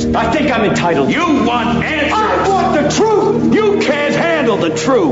I think I'm entitled. You want answers. I want the truth. You can't handle the truth.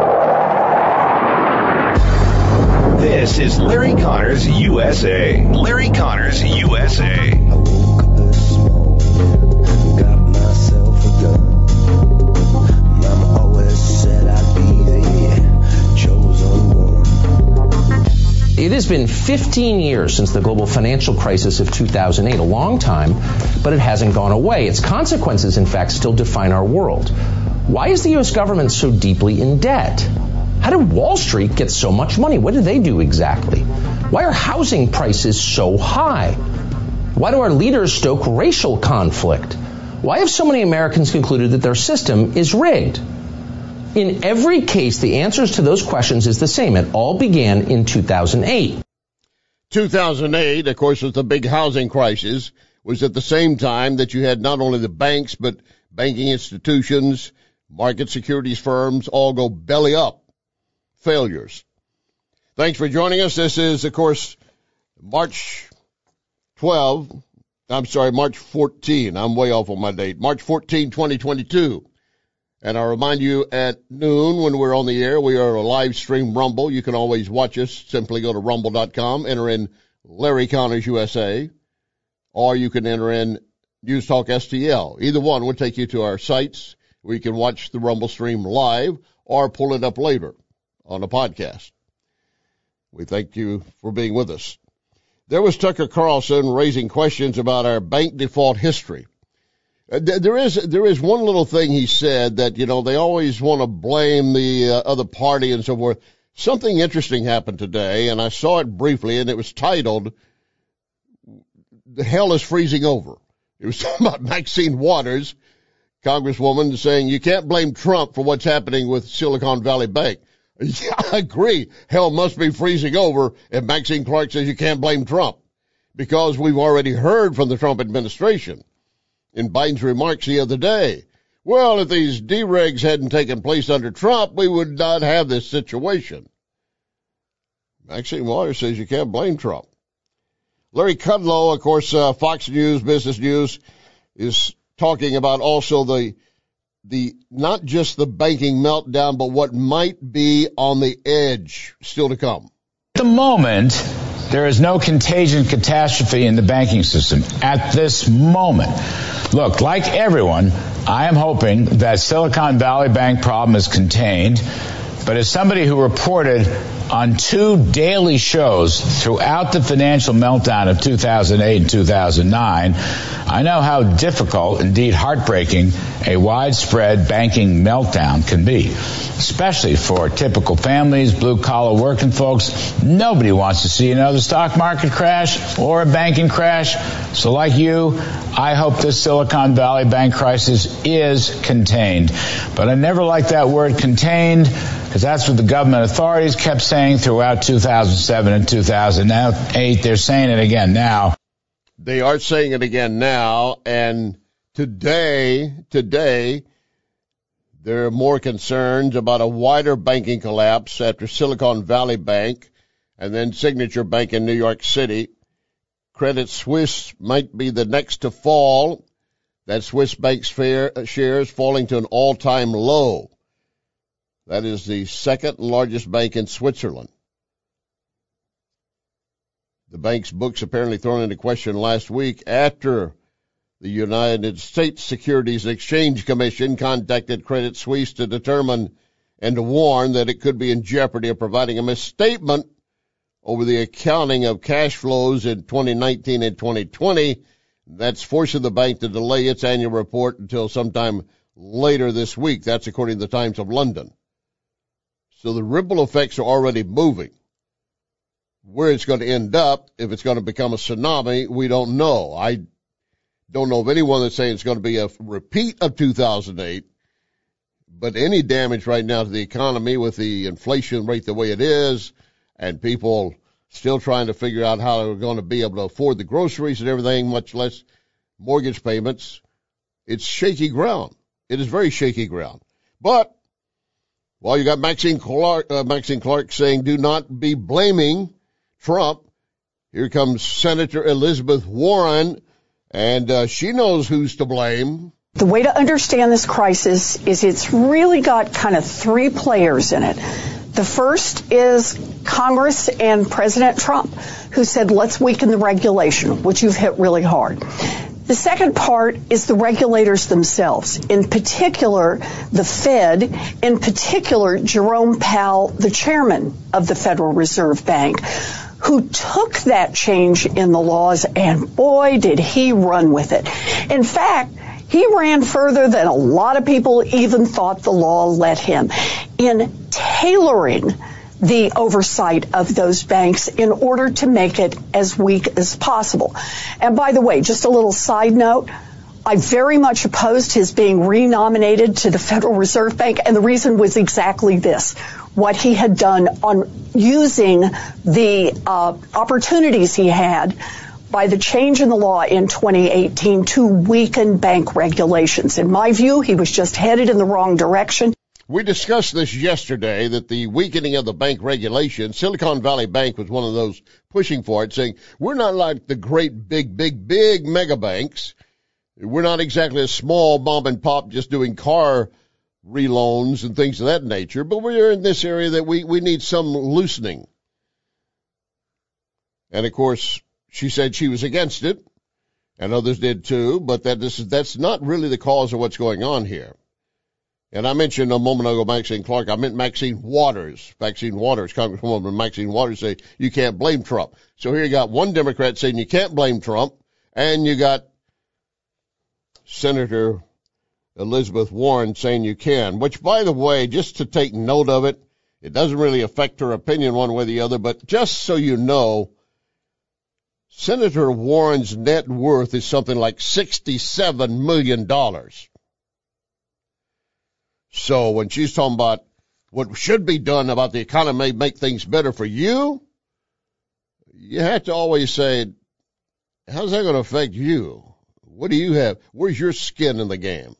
This is Larry Connors USA. Larry Connors USA. I woke up this morning, got myself a gun. Mama always said I'd be the chosen one. It has been 15 years since the global financial crisis of 2008, a long time, but it hasn't gone away. Its consequences, in fact, still define our world. Why is the U.S. government so deeply in debt? How did Wall Street get so much money? What did they do exactly? Why are housing prices so high? Why do our leaders stoke racial conflict? Why have so many Americans concluded that their system is rigged? In every case, the answers to those questions is the same. It all began in 2008. 2008, of course, was the big housing crisis, was at the same time that you had not only the banks, but banking institutions, market securities firms all go belly up. Failures. Thanks for joining us. This is, of course, March 14. I'm way off on my date. March 14, 2022. And I remind you at noon when we're on the air, we are a live stream Rumble. You can always watch us. Simply go to rumble.com, enter in Larry Connors USA, or you can enter in News Talk STL. Either one will take you to our sites where you can watch the Rumble stream live or pull it up later on a podcast. We thank you for being with us. There was Tucker Carlson raising questions about our bank default history. There is one little thing he said that, they always want to blame the other party and so forth. Something interesting happened today, and I saw it briefly, and it was titled, "The Hell is Freezing Over." It was talking about Maxine Waters, Congresswoman, saying you can't blame Trump for what's happening with Silicon Valley Bank. Yeah, I agree. Hell must be freezing over if Maxine Clark says you can't blame Trump, because we've already heard from the Trump administration in Biden's remarks the other day. Well, if these deregs hadn't taken place under Trump, we would not have this situation. Maxine Waters says you can't blame Trump. Larry Kudlow, of course, Fox News, Business News, is talking about also the not just the banking meltdown, but what might be on the edge still to come. At the moment, there is no contagion catastrophe in the banking system at this moment. Look, like everyone, I am hoping that Silicon Valley Bank problem is contained. But as somebody who reported on 2 daily shows throughout the financial meltdown of 2008 and 2009, I know how difficult, indeed heartbreaking, a widespread banking meltdown can be, especially for typical families, blue-collar working folks. Nobody wants to see another stock market crash or a banking crash. So like you, I hope this Silicon Valley Bank crisis is contained. But I never liked that word contained, because that's what the government authorities kept saying throughout 2007 and 2008. They're saying it again now. They are saying it again now, and today, there are more concerns about a wider banking collapse after Silicon Valley Bank and then Signature Bank in New York City. Credit Suisse might be the next to fall. That Swiss bank's shares falling to an all-time low. That is the second largest bank in Switzerland. The bank's books apparently thrown into question last week after the United States Securities and Exchange Commission contacted Credit Suisse to determine and to warn that it could be in jeopardy of providing a misstatement over the accounting of cash flows in 2019 and 2020. That's forcing the bank to delay its annual report until sometime later this week. That's according to the Times of London. So the ripple effects are already moving. Where it's going to end up, if it's going to become a tsunami, we don't know. I don't know of anyone that's saying it's going to be a repeat of 2008, but any damage right now to the economy with the inflation rate the way it is and people still trying to figure out how they're going to be able to afford the groceries and everything, much less mortgage payments, it's shaky ground. It is very shaky ground. But while you got Maxine Clark saying do not be blaming Trump, here comes Senator Elizabeth Warren And she knows who's to blame. The way to understand this crisis is it's really got kind of three players in it. The first is Congress and President Trump, who said, let's weaken the regulation, which you've hit really hard. The second part is the regulators themselves, in particular, the Fed, in particular, Jerome Powell, the chairman of the Federal Reserve Bank, who took that change in the laws, and boy, did he run with it. In fact, he ran further than a lot of people even thought the law let him in tailoring the oversight of those banks in order to make it as weak as possible. And by the way, just a little side note, I very much opposed his being renominated to the Federal Reserve Bank, and the reason was exactly this. What he had done on using the opportunities he had by the change in the law in 2018 to weaken bank regulations. In my view, he was just headed in the wrong direction. We discussed this yesterday, that the weakening of the bank regulation, Silicon Valley Bank was one of those pushing for it, saying, we're not like the great big mega banks. We're not exactly a small mom and pop just doing car reloans and things of that nature, but we're in this area that we need some loosening. And of course, she said she was against it, and others did too, but that's not really the cause of what's going on here. And I mentioned a moment ago Maxine Clark. I meant Maxine Waters. Congresswoman Maxine Waters say you can't blame Trump. So here you got one Democrat saying you can't blame Trump, and you got Senator Elizabeth Warren saying you can, which, by the way, just to take note of it, it doesn't really affect her opinion one way or the other, but just so you know, Senator Warren's net worth is something like $67 million. So when she's talking about what should be done about the economy, make things better for you, you have to always say, how's that going to affect you? What do you have? Where's your skin in the game?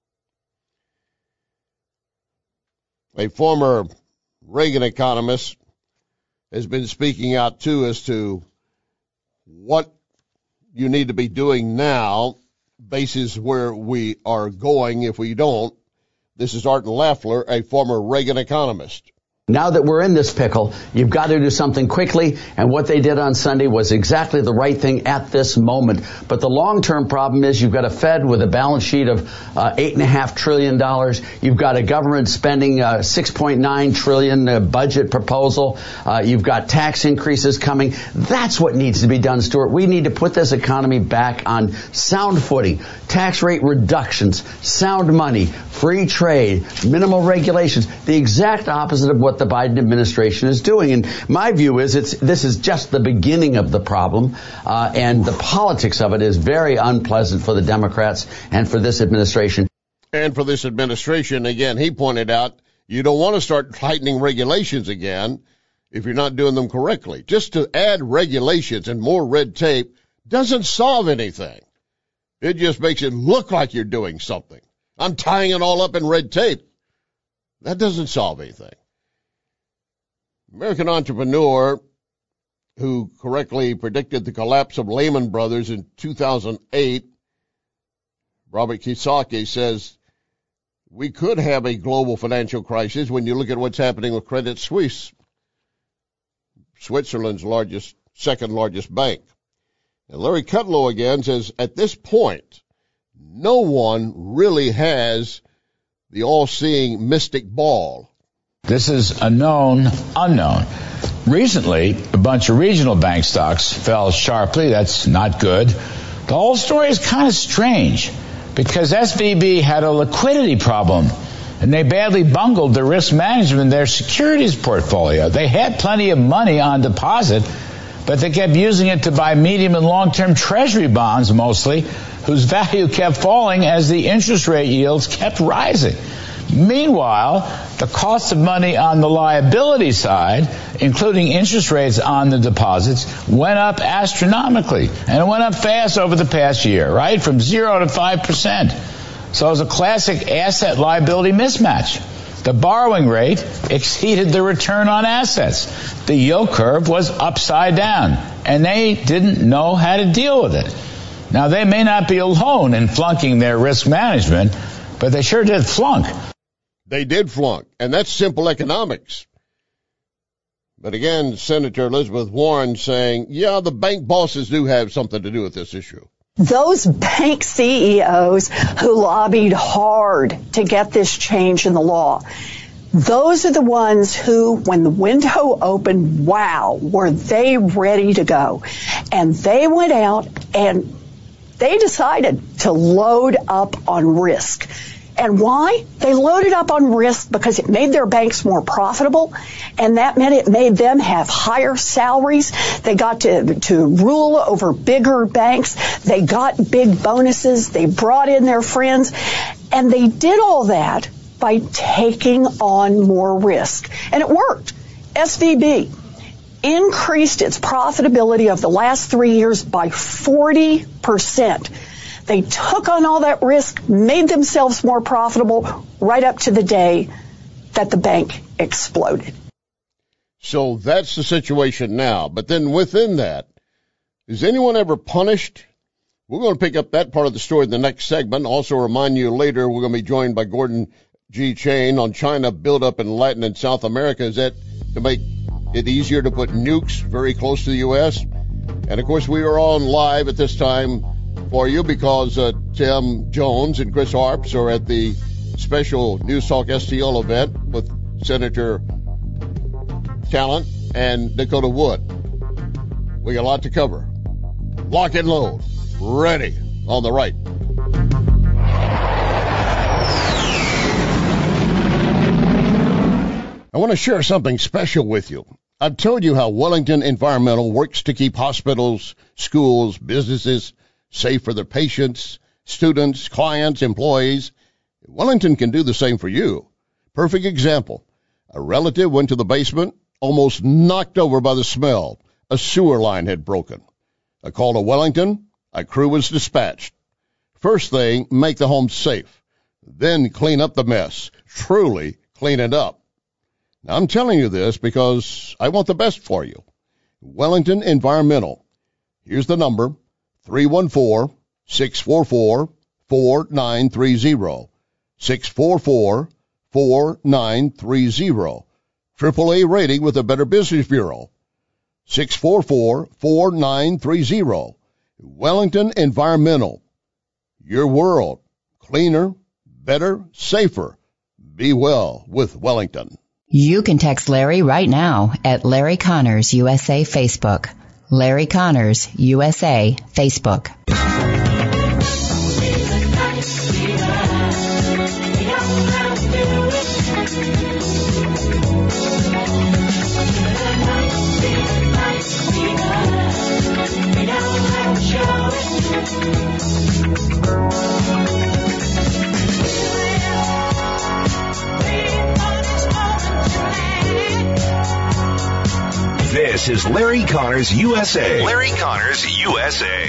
A former Reagan economist has been speaking out, too, as to what you need to be doing now, basis where we are going if we don't. This is Arden Lafler, a former Reagan economist. Now that we're in this pickle, you've got to do something quickly, and what they did on Sunday was exactly the right thing at this moment. But the long-term problem is you've got a Fed with a balance sheet of $8.5 trillion. You've got a government spending $6.9 trillion budget proposal. You've got tax increases coming. That's what needs to be done, Stuart. We need to put this economy back on sound footing. Tax rate reductions, sound money, free trade, minimal regulations, the exact opposite of what the Biden administration is doing. And my view is this is just the beginning of the problem, and the politics of it is very unpleasant for the Democrats and for this administration. And for this administration, again, he pointed out, you don't want to start tightening regulations again if you're not doing them correctly. Just to add regulations and more red tape doesn't solve anything. It just makes it look like you're doing something. I'm tying it all up in red tape. That doesn't solve anything. American entrepreneur who correctly predicted the collapse of Lehman Brothers in 2008, Robert Kiyosaki, says we could have a global financial crisis when you look at what's happening with Credit Suisse, Switzerland's second largest bank. And Larry Kudlow again says at this point, no one really has the all-seeing mystic ball. This is a known unknown. Recently, a bunch of regional bank stocks fell sharply. That's not good. The whole story is kind of strange because SVB had a liquidity problem, and they badly bungled the risk management in their securities portfolio. They had plenty of money on deposit, but they kept using it to buy medium and long-term treasury bonds mostly, whose value kept falling as the interest rate yields kept rising. Meanwhile, the cost of money on the liability side, including interest rates on the deposits, went up astronomically. And it went up fast over the past year, right? From 0 to 5%. So it was a classic asset liability mismatch. The borrowing rate exceeded the return on assets. The yield curve was upside down, and they didn't know how to deal with it. Now, they may not be alone in flunking their risk management, but they sure did flunk. They did flunk, and that's simple economics. But again, Senator Elizabeth Warren saying, yeah, the bank bosses do have something to do with this issue. Those bank CEOs who lobbied hard to get this change in the law, those are the ones who, when the window opened, wow, were they ready to go. And they went out and they decided to load up on risk. And why? They loaded up on risk because it made their banks more profitable, and that meant it made them have higher salaries. They got to rule over bigger banks. They got big bonuses. They brought in their friends, and they did all that by taking on more risk. And it worked. SVB increased its profitability of the last 3 years by 40%. They took on all that risk, made themselves more profitable right up to the day that the bank exploded. So that's the situation now. But then within that, is anyone ever punished? We're going to pick up that part of the story in the next segment. Also remind you later we're going to be joined by Gordon G. Chain on China buildup in Latin and South America. Is that to make it easier to put nukes very close to the U.S.? And, of course, we are on live at this time for you because Tim Jones and Chris Harps are at the special News Talk STL event with Senator Talent and Dakota Wood. We got a lot to cover. Lock and load. Ready on the right. I want to share something special with you. I've told you how Wellington Environmental works to keep hospitals, schools, businesses safe for their patients, students, clients, employees. Wellington can do the same for you. Perfect example. A relative went to the basement, almost knocked over by the smell. A sewer line had broken. A call to Wellington, a crew was dispatched. First thing, make the home safe. Then clean up the mess. Truly clean it up. Now, I'm telling you this because I want the best for you. Wellington Environmental. Here's the number. 314-644-4930. 644-4930. AAA rating with the Better Business Bureau. 644-4930. Wellington Environmental. Your world. Cleaner, better, safer. Be well with Wellington. You can text Larry right now at Larry Connors USA Facebook. Larry Connors USA Facebook. This is Larry Connors USA. Larry Connors USA.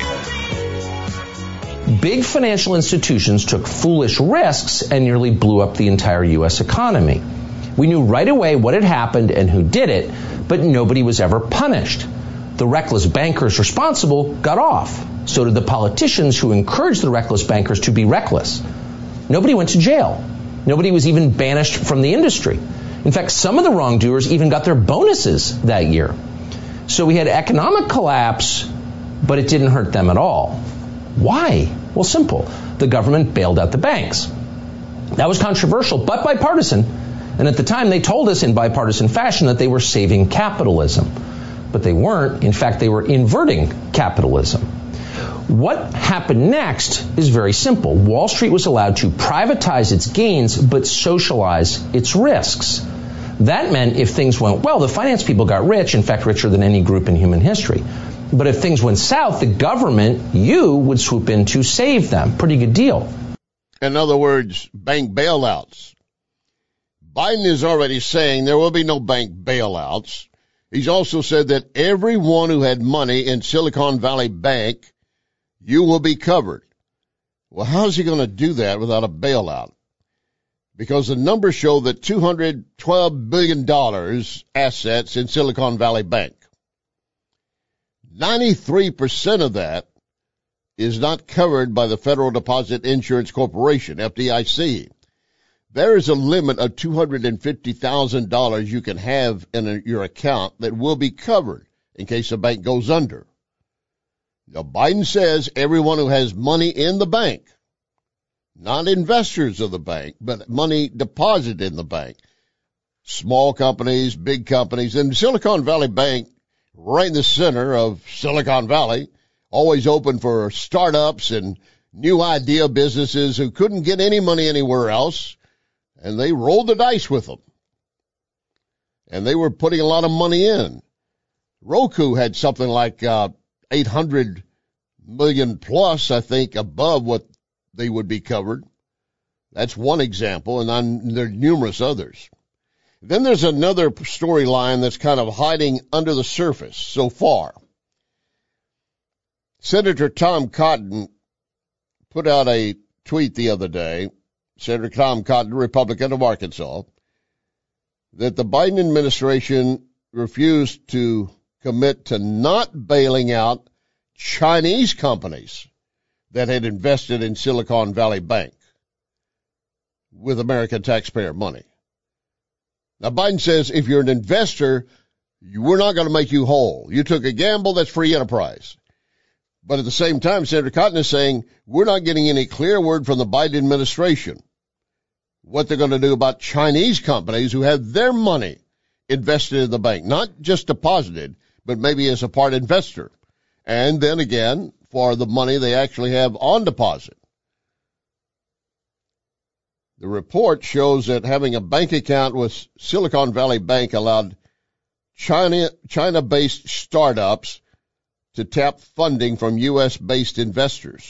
Big financial institutions took foolish risks and nearly blew up the entire U.S. economy. We knew right away what had happened and who did it, but nobody was ever punished. The reckless bankers responsible got off. So did the politicians who encouraged the reckless bankers to be reckless. Nobody went to jail. Nobody was even banished from the industry. In fact, some of the wrongdoers even got their bonuses that year. So we had economic collapse, but it didn't hurt them at all. Why? Well, simple. The government bailed out the banks. That was controversial, but bipartisan. And at the time, they told us in bipartisan fashion that they were saving capitalism. But they weren't. In fact, they were inverting capitalism. What happened next is very simple. Wall Street was allowed to privatize its gains, but socialize its risks. That meant if things went well, the finance people got rich, in fact, richer than any group in human history. But if things went south, the government, you, would swoop in to save them. Pretty good deal. In other words, bank bailouts. Biden is already saying there will be no bank bailouts. He's also said that everyone who had money in Silicon Valley Bank, you will be covered. Well, how's he going to do that without a bailout? Because the numbers show that $212 billion assets in Silicon Valley Bank. 93% of that is not covered by the Federal Deposit Insurance Corporation, FDIC. There is a limit of $250,000 you can have in your account that will be covered in case the bank goes under. Now, Biden says everyone who has money in the bank, not investors of the bank, but money deposited in the bank, small companies, big companies, and Silicon Valley Bank, right in the center of Silicon Valley, always open for startups and new idea businesses who couldn't get any money anywhere else, and they rolled the dice with them. And they were putting a lot of money in. Roku had something like 800 million plus, I think, above what they would be covered. That's one example, and there are numerous others. Then there's another storyline that's kind of hiding under the surface so far. Senator Tom Cotton put out a tweet the other day, Senator Tom Cotton, Republican of Arkansas, that the Biden administration refused to commit to not bailing out Chinese companies that had invested in Silicon Valley Bank with American taxpayer money. Now, Biden says if you're an investor, we're not going to make you whole. You took a gamble, that's free enterprise. But at the same time, Senator Cotton is saying we're not getting any clear word from the Biden administration what they're going to do about Chinese companies who have their money invested in the bank, not just deposited, but maybe as a part investor. And then again, for the money they actually have on deposit. The report shows that having a bank account with Silicon Valley Bank allowed China-based startups to tap funding from U.S.-based investors.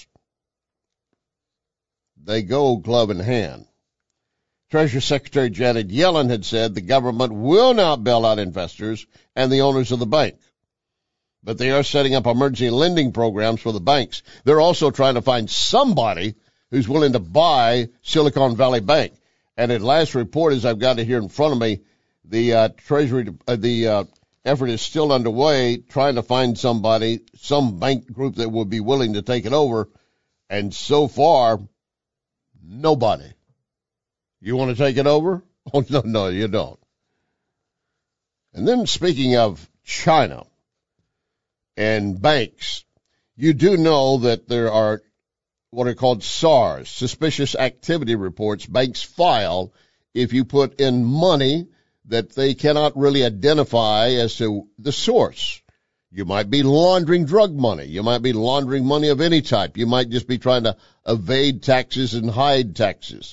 They go glove in hand. Treasury Secretary Janet Yellen had said the government will not bail out investors and the owners of the bank. But they are setting up emergency lending programs for the banks. They're also trying to find somebody who's willing to buy Silicon Valley Bank. And at last report, as I've got it here in front of me, the effort is still underway, trying to find somebody, some bank group that will be willing to take it over. And so far, nobody. You want to take it over? Oh, no, you don't. And then speaking of China and banks, you do know that there are what are called SARs, suspicious activity reports, banks file if you put in money that they cannot really identify as to the source. You might be laundering drug money. You might be laundering money of any type. You might just be trying to evade taxes and hide taxes.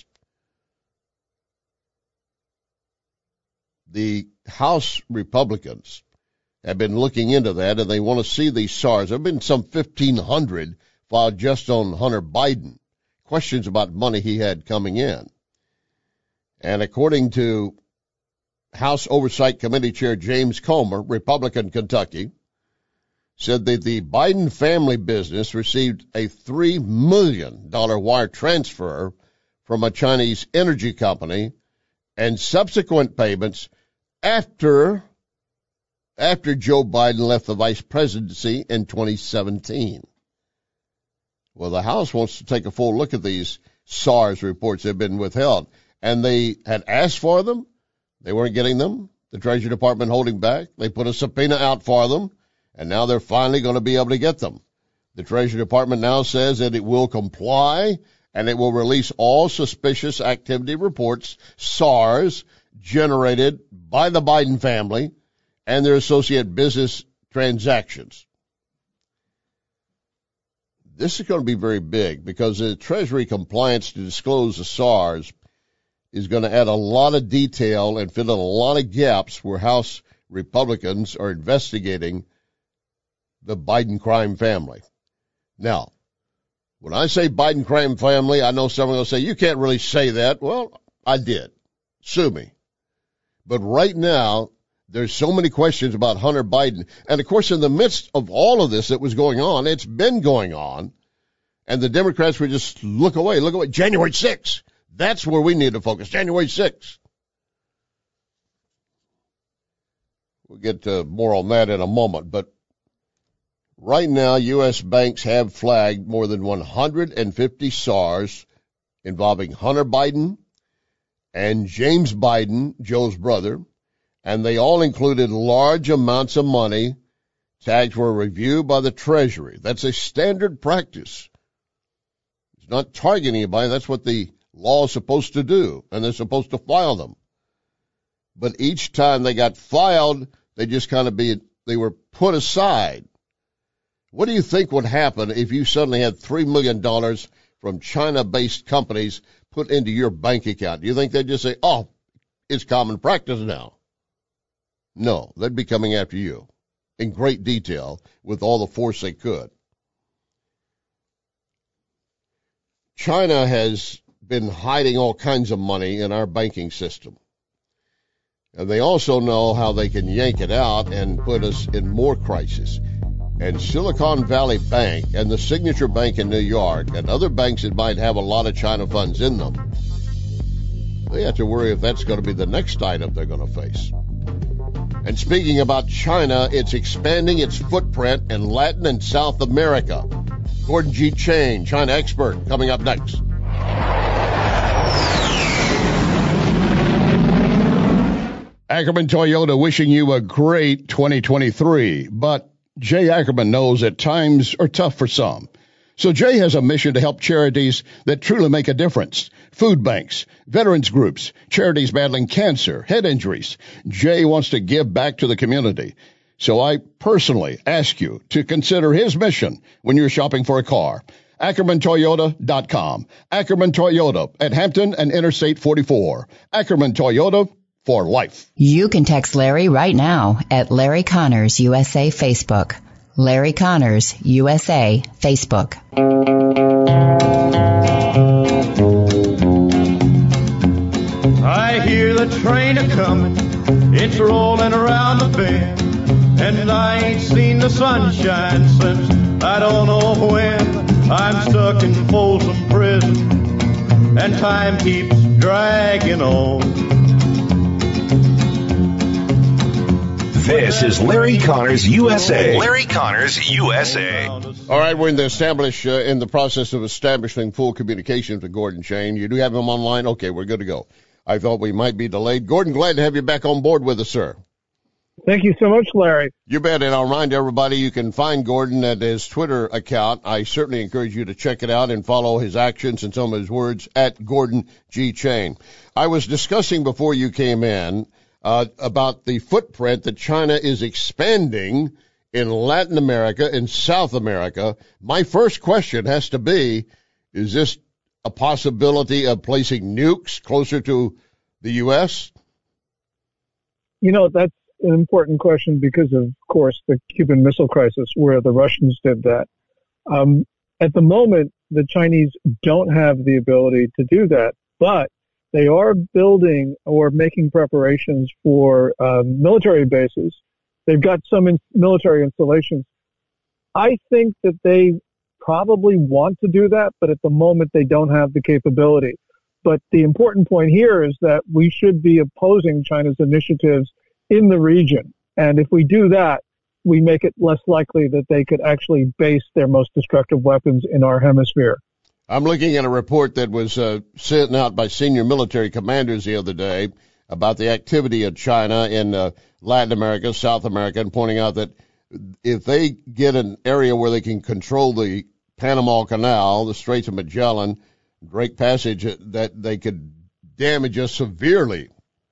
The House Republicans have been looking into that, and they want to see these SARs. There have been some 1,500 filed just on Hunter Biden, questions about money he had coming in. And according to House Oversight Committee Chair James Comer, Republican, Kentucky, said that the Biden family business received a $3 million wire transfer from a Chinese energy company and subsequent payments after Joe Biden left the vice presidency in 2017. Well, the House wants to take a full look at these SARs reports that have been withheld. And they had asked for them. They weren't getting them. The Treasury Department holding back. They put a subpoena out for them. And now they're finally going to be able to get them. The Treasury Department now says that it will comply and it will release all suspicious activity reports, SARs, generated by the Biden family and their associate business transactions. This is going to be very big because the Treasury compliance to disclose the SARs is going to add a lot of detail and fill in a lot of gaps where House Republicans are investigating the Biden crime family. Now, when I say Biden crime family, I know someone will say, you can't really say that. Well, I did. Sue me. But right now, there's so many questions about Hunter Biden. And, of course, in the midst of all of this that was going on, it's been going on, and the Democrats would just look away. January 6th. That's where we need to focus, January 6th. We'll get to more on that in a moment. But Right now, U.S. banks have flagged more than 150 SARs involving Hunter Biden and James Biden, Joe's brother, and they all included large amounts of money. Tags were reviewed by the Treasury. That's a standard practice. It's not targeting anybody. That's what the law is supposed to do, and they're supposed to file them. But each time they got filed, they just they were put aside. What do you think would happen if you suddenly had $3 million from China-based companies put into your bank account? Do you think they'd just say, oh, it's common practice now? No, they'd be coming after you in great detail with all the force they could. China has been hiding all kinds of money in our banking system. And they also know how they can yank it out and put us in more crisis. And Silicon Valley Bank and the Signature Bank in New York and other banks that might have a lot of China funds in them, they have to worry if that's going to be the next item they're going to face. And speaking about China, it's expanding its footprint in Latin and South America. Gordon G. Chain, China expert, coming up next. Ackerman Toyota wishing you a great 2023, but Jay Ackerman knows that times are tough for some. So Jay has a mission to help charities that truly make a difference. Food banks, veterans groups, charities battling cancer, head injuries. Jay wants to give back to the community. So I personally ask you to consider his mission when you're shopping for a car. AckermanToyota.com. Ackerman Toyota at Hampton and Interstate 44. Ackerman Toyota for life. You can text Larry right now at Larry Connors USA Facebook. Larry Connors USA Facebook. I hear the train a-comin', it's rolling around the bend, and I ain't seen the sunshine since I don't know when. I'm stuck in Folsom Prison, and time keeps dragging on. This is Larry Connors USA. Larry Connors USA. All right, we're in the process of establishing full communications with Gordon Chain. You do have him online? Okay, we're good to go. I thought we might be delayed. Gordon, glad to have you back on board with us, sir. Thank you so much, Larry. You bet, and I'll remind everybody you can find Gordon at his Twitter account. I certainly encourage you to check it out and follow his actions and some of his words at Gordon G. Chain. I was discussing before you came in about the footprint that China is expanding in Latin America and South America. My first question has to be, is this a possibility of placing nukes closer to the U.S.? You know, that's an important question because, of course, the Cuban Missile Crisis, where the Russians did that. At the moment, the Chinese don't have the ability to do that, but they are building or making preparations for military bases. They've got some military installations. I think that they probably want to do that, but at the moment they don't have the capability. But the important point here is that we should be opposing China's initiatives in the region. And if we do that, we make it less likely that they could actually base their most destructive weapons in our hemisphere. I'm looking at a report that was sent out by senior military commanders the other day about the activity of China in Latin America, South America, and pointing out that if they get an area where they can control the Panama Canal, the Straits of Magellan, Drake Passage, that they could damage us severely.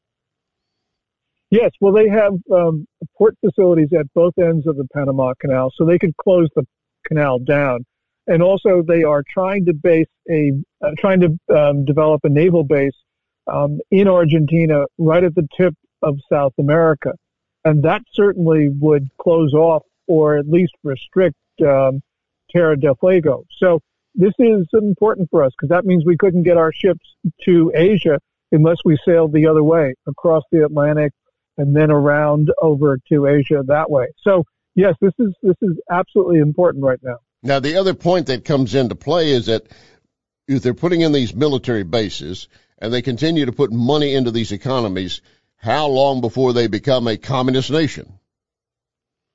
Yes, well, they have port facilities at both ends of the Panama Canal, so they could close the canal down. And also, they are trying to develop a naval base in Argentina, right at the tip of South America, and that certainly would close off or at least restrict Terra del Fuego. So this is important for us because that means we couldn't get our ships to Asia unless we sailed the other way across the Atlantic and then around over to Asia that way. So yes, this is absolutely important right now. Now, the other point that comes into play is that if they're putting in these military bases and they continue to put money into these economies, how long before they become a communist nation?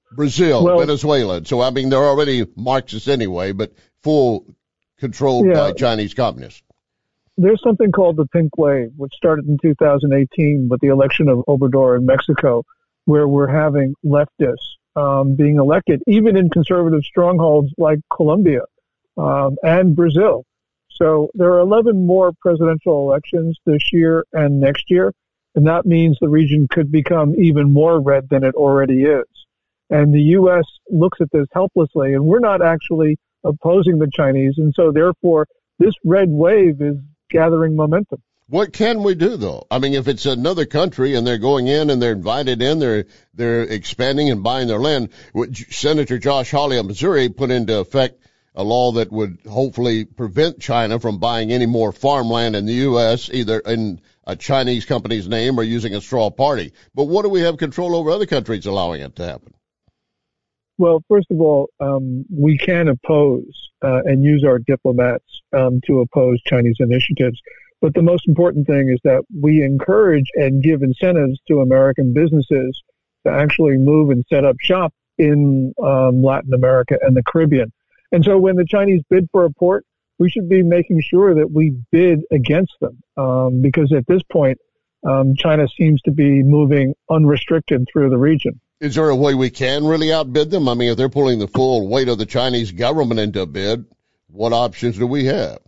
Brazil, Venezuela. So, I mean, they're already Marxists anyway, but full controlled by Chinese communists. There's something called the Pink Wave, which started in 2018 with the election of Obrador in Mexico, where we're having leftists being elected, even in conservative strongholds like Colombia and Brazil. So there are 11 more presidential elections this year and next year, and that means the region could become even more red than it already is. And the U.S. looks at this helplessly, and we're not actually opposing the Chinese, and so therefore this red wave is gathering momentum. What can we do, though? I mean, if it's another country and they're going in and they're invited in, they're expanding and buying their land. Senator Josh Hawley of Missouri put into effect a law that would hopefully prevent China from buying any more farmland in the U.S., either in a Chinese company's name or using a straw party. But what do we have control over other countries allowing it to happen? Well, first of all, we can oppose and use our diplomats to oppose Chinese initiatives. But the most important thing is that we encourage and give incentives to American businesses to actually move and set up shop in Latin America and the Caribbean. And so when the Chinese bid for a port, we should be making sure that we bid against them because at this point, China seems to be moving unrestricted through the region. Is there a way we can really outbid them? I mean, if they're pulling the full weight of the Chinese government into a bid, what options do we have?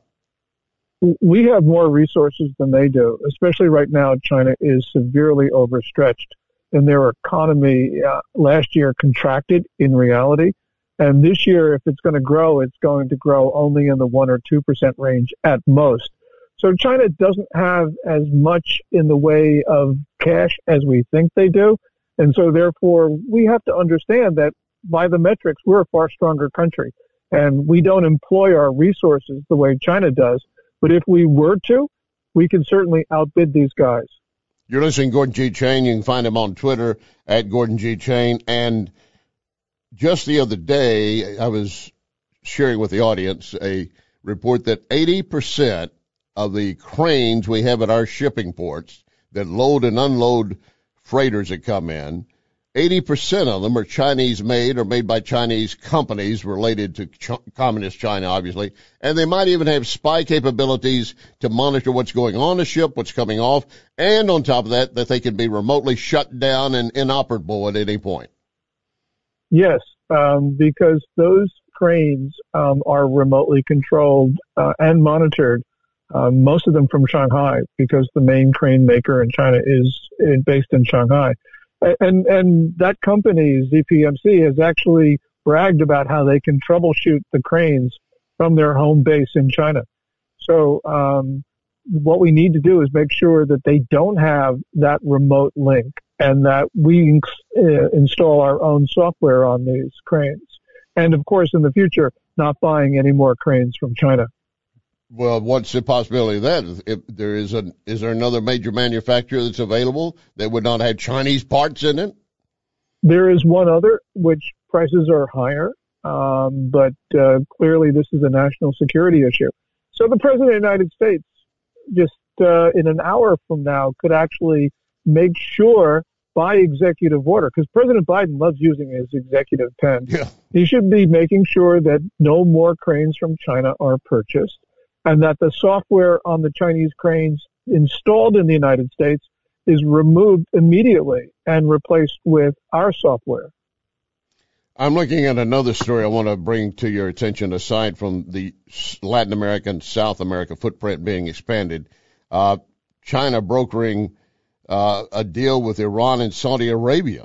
We have more resources than they do, especially right now. China is severely overstretched, and their economy last year contracted in reality. And this year, if it's going to grow only in the 1 or 2% range at most. So China doesn't have as much in the way of cash as we think they do. And so therefore, we have to understand that by the metrics, we're a far stronger country. And we don't employ our resources the way China does. But if we were to, we can certainly outbid these guys. You're listening to Gordon G. Chain. You can find him on Twitter at Gordon G. Chain. And just the other day, I was sharing with the audience a report that 80% of the cranes we have at our shipping ports that load and unload freighters that come in, 80% of them are Chinese made or made by Chinese companies related to communist China, obviously. And they might even have spy capabilities to monitor what's going on the ship, what's coming off. And on top of that, that they can be remotely shut down and inoperable at any point. Yes, because those cranes are remotely controlled and monitored, most of them from Shanghai, because the main crane maker in China is based in Shanghai. And that company, ZPMC, has actually bragged about how they can troubleshoot the cranes from their home base in China. So what we need to do is make sure that they don't have that remote link and that we install our own software on these cranes. And, of course, in the future, not buying any more cranes from China. Well, what's the possibility of that? If there is there another major manufacturer that's available that would not have Chinese parts in it? There is one other, which prices are higher, but clearly this is a national security issue. So the President of the United States, just in an hour from now, could actually make sure by executive order, because President Biden loves using his executive pen. Yeah. He should be making sure that no more cranes from China are purchased, and that the software on the Chinese cranes installed in the United States is removed immediately and replaced with our software. I'm looking at another story I want to bring to your attention, aside from the Latin America and South America footprint being expanded. China brokering a deal with Iran and Saudi Arabia.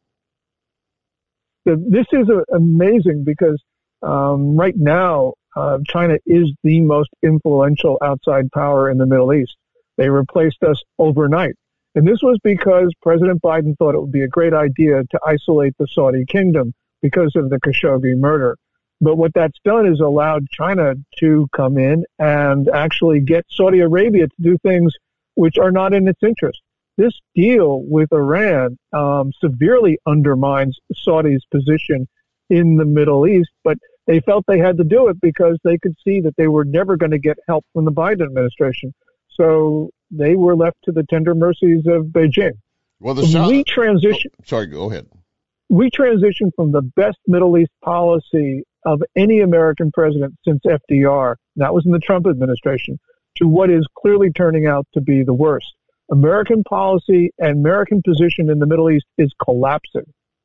This is amazing because right now, China is the most influential outside power in the Middle East. They replaced us overnight. And this was because President Biden thought it would be a great idea to isolate the Saudi kingdom because of the Khashoggi murder. But what that's done is allowed China to come in and actually get Saudi Arabia to do things which are not in its interest. This deal with Iran severely undermines Saudi's position in the Middle East, but they felt they had to do it because they could see that they were never going to get help from the Biden administration. So they were left to the tender mercies of Beijing. Well, we transition. Sorry, go ahead. we transitioned from the best Middle East policy of any American president since FDR, that was in the Trump administration, to what is clearly turning out to be the worst. American policy and American position in the Middle East is collapsing.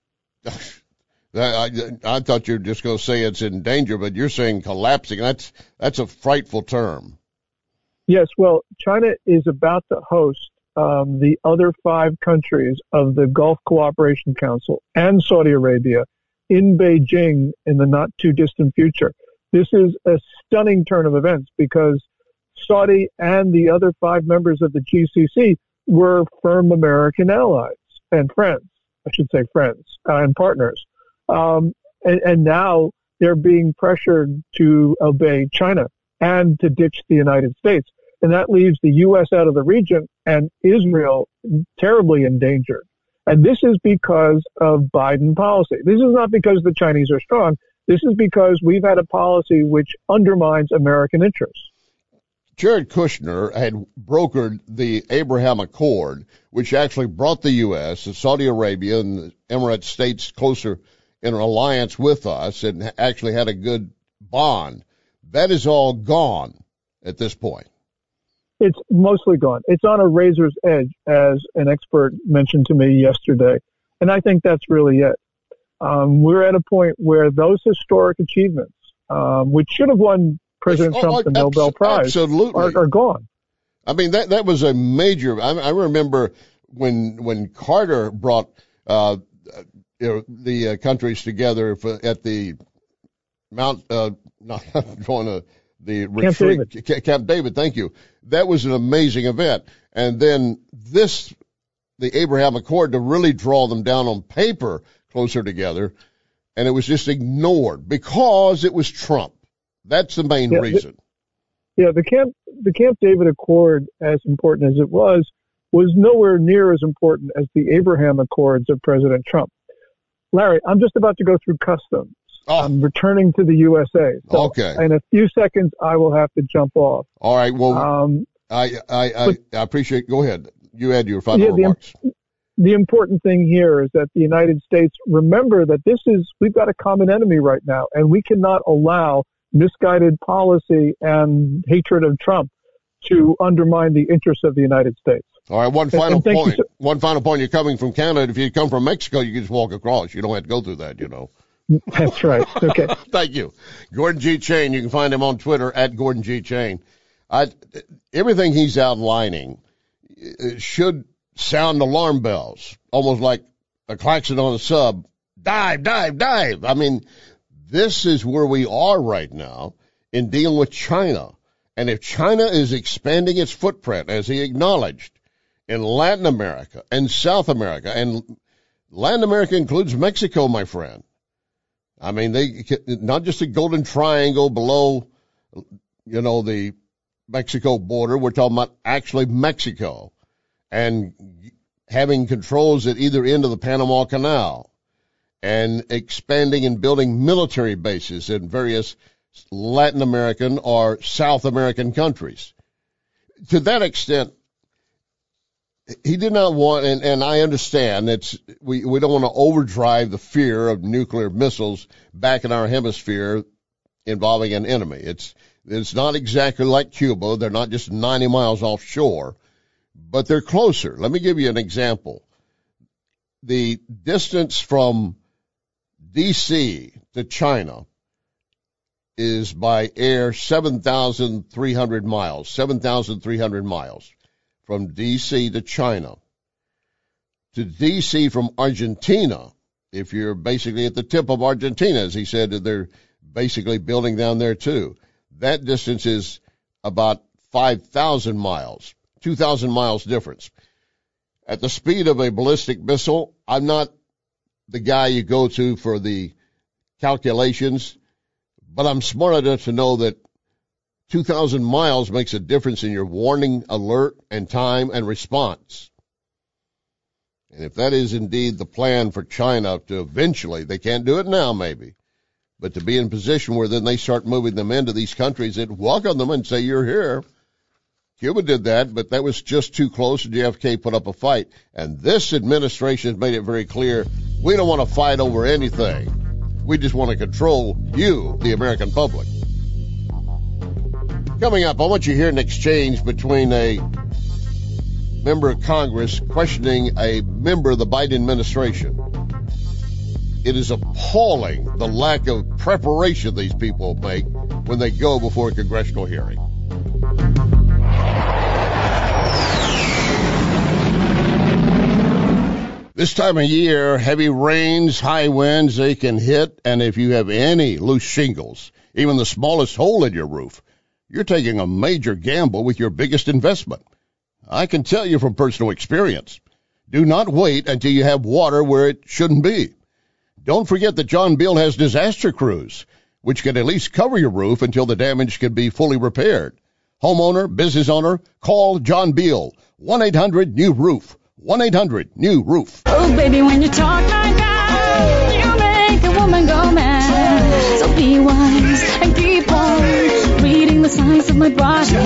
I thought you were just going to say it's in danger, but you're saying collapsing. That's a frightful term. Yes, well, China is about to host the other 5 countries of the Gulf Cooperation Council and Saudi Arabia in Beijing in the not too distant future. This is a stunning turn of events because Saudi and the other 5 members of the GCC were firm American allies and friends. I should say friends and partners. And now they're being pressured to obey China and to ditch the United States. And that leaves the U.S. out of the region and Israel terribly endangered. And this is because of Biden policy. This is not because the Chinese are strong. This is because we've had a policy which undermines American interests. Jared Kushner had brokered the Abraham Accord, which actually brought the U.S., Saudi Arabia, and the Emirates states closer in an alliance with us and actually had a good bond. That is all gone at this point. It's mostly gone. It's on a razor's edge, as an expert mentioned to me yesterday. And I think that's really it. We're at a point where those historic achievements, which should have won President Trump the Nobel Prize, are gone. I mean, that was a major. I remember when Carter brought the countries together at the the retreat, Camp David. Thank you. That was an amazing event. And then the Abraham Accord, to really draw them down on paper closer together, and it was just ignored because it was Trump. That's the main reason. The Camp David Accord, as important as it was nowhere near as important as the Abraham Accords of President Trump. Larry, I'm just about to go through customs. I'm returning to the USA. So okay. In a few seconds, I will have to jump off. All right. Well, I appreciate. Go ahead. You had your final remarks. The important thing here is that the United States remember that we've got a common enemy right now, and we cannot allow misguided policy and hatred of Trump to undermine the interests of the United States. All right, one final point. One final point. You're coming from Canada. If you come from Mexico, you can just walk across. You don't have to go through that, you know. That's right. Okay. Thank you. Gordon G. Chain. You can find him on Twitter at Gordon G. Chain. Everything he's outlining should sound alarm bells, almost like a klaxon on a sub. Dive, dive, dive. I mean, this is where we are right now in dealing with China. And if China is expanding its footprint, as he acknowledged, in Latin America and South America, and Latin America includes Mexico, my friend. I mean, they not just a golden triangle below, the Mexico border. We're talking about actually Mexico and having controls at either end of the Panama Canal and expanding and building military bases in various Latin American or South American countries. To that extent, he did not want, and I understand we don't want to overdrive the fear of nuclear missiles back in our hemisphere involving an enemy. It's not exactly like Cuba. They're not just 90 miles offshore, but they're closer. Let me give you an example. The distance from D.C. to China is by air 7,300 miles, 7,300 miles. From D.C. to China. To D.C. from Argentina, if you're basically at the tip of Argentina, as he said, that they're basically building down there too. That distance is about 5,000 miles, 2,000 miles difference. At the speed of a ballistic missile, I'm not the guy you go to for the calculations, but I'm smart enough to know that 2,000 miles makes a difference in your warning, alert, and time and response. And if that is indeed the plan for China to eventually, they can't do it now maybe, but to be in position where then they start moving them into these countries that welcome them and say, you're here. Cuba did that, but that was just too close, and JFK put up a fight. And this administration has made it very clear We don't want to fight over anything. We just want to control you, the American public. Coming up, I want you to hear an exchange between a member of Congress questioning a member of the Biden administration. It is appalling the lack of preparation these people make when they go before a congressional hearing. This time of year, heavy rains, high winds, they can hit, and if you have any loose shingles, even the smallest hole in your roof, you're taking a major gamble with your biggest investment. I can tell you from personal experience. Do not wait until you have water where it shouldn't be. Don't forget that John Beal has disaster crews, which can at least cover your roof until the damage can be fully repaired. Homeowner, business owner, call John Beal, 1-800-NEW-ROOF. 1-800-NEW-ROOF. Oh, baby, when you talk like that, you make a woman go mad. So be wise and keep on reading the signs of my body.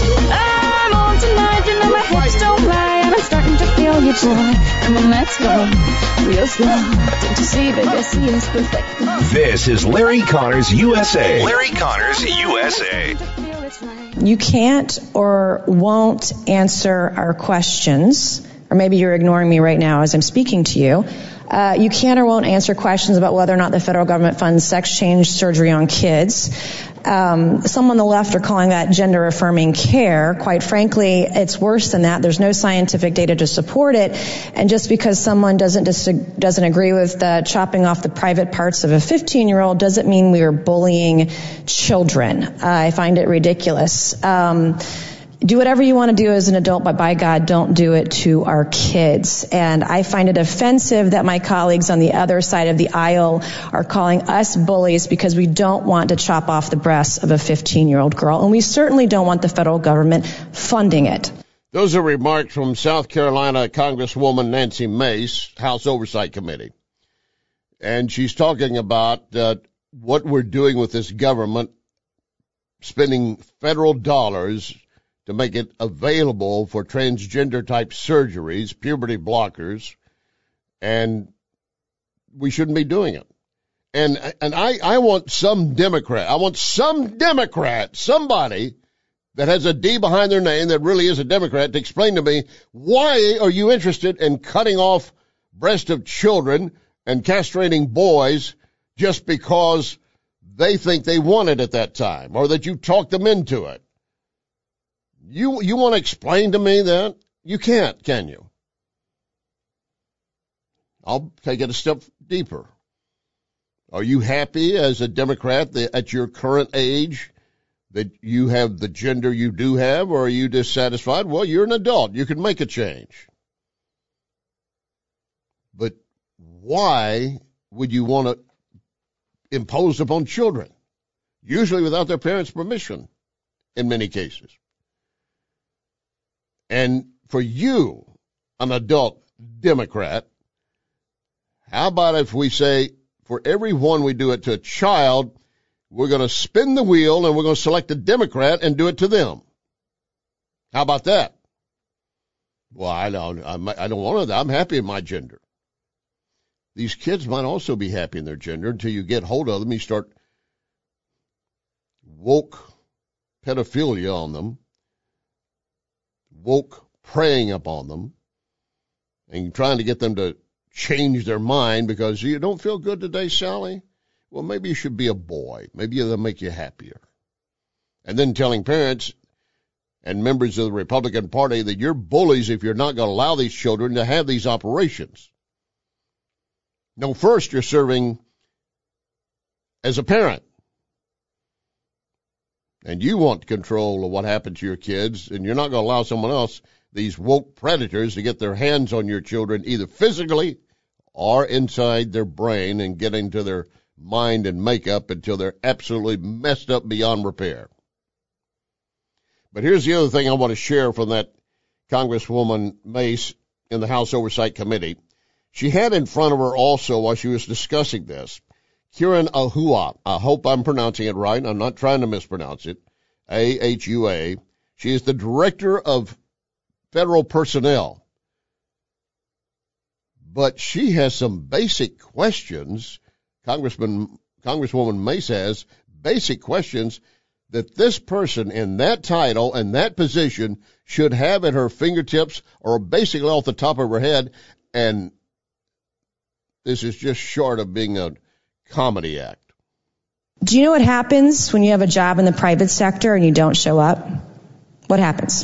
I'm on tonight, you know my hips don't lie, and I'm starting to feel you, boy. Come on, let's go real slow. Don't you see, baby, I see it's perfect. This is Larry Connors USA. Larry Connors USA. You can't or won't answer our questions, or maybe you're ignoring me right now as I'm speaking to you. You can or won't answer questions about whether or not the federal government funds sex change surgery on kids. Some on the left are calling that gender-affirming care. Quite frankly, it's worse than that. There's no scientific data to support it. And just because someone doesn't agree with chopping off the private parts of a 15-year-old doesn't mean we are bullying children. I find it ridiculous. Do whatever you want to do as an adult, but by God, don't do it to our kids. And I find it offensive that my colleagues on the other side of the aisle are calling us bullies because we don't want to chop off the breasts of a 15-year-old girl. And we certainly don't want the federal government funding it. Those are remarks from South Carolina Congresswoman Nancy Mace, House Oversight Committee. And she's talking about what we're doing with this government, spending federal dollars to make it available for transgender-type surgeries, puberty blockers, and we shouldn't be doing it. And I want some Democrat, somebody that has a D behind their name that really is a Democrat, to explain to me, why are you interested in cutting off breasts of children and castrating boys just because they think they want it at that time, or that you talked them into it? You want to explain to me that? You can't, can you? I'll take it a step deeper. Are you happy as a Democrat that at your current age that you have the gender you do have, or are you dissatisfied? Well, you're an adult. You can make a change. But why would you want to impose upon children? Usually without their parents' permission in many cases. And for you, an adult Democrat, how about if we say, for every one we do it to a child, we're going to spin the wheel and we're going to select a Democrat and do it to them? How about that? Well, I don't want to. I'm happy in my gender. These kids might also be happy in their gender until you get hold of them. You start woke pedophilia on them, woke preying upon them, and trying to get them to change their mind because you don't feel good today, Sally? Well, maybe you should be a boy. Maybe that'll make you happier. And then telling parents and members of the Republican Party that you're bullies if you're not going to allow these children to have these operations. No, first you're serving as a parent. And you want control of what happened to your kids, and you're not going to allow someone else, these woke predators, to get their hands on your children either physically or inside their brain and get into their mind and makeup until they're absolutely messed up beyond repair. But here's the other thing I want to share from that Congresswoman Mace in the House Oversight Committee. She had in front of her also, while she was discussing this, Kieran Ahua. I hope I'm pronouncing it right. I'm not trying to mispronounce it. A-H-U-A. She is the Director of Federal Personnel. but she has some basic questions. Congresswoman Mace has basic questions that this person in that title and that position should have at her fingertips or basically off the top of her head. And this is just short of being a comedy act. Do you know what happens when you have a job in the private sector and you don't show up? What happens?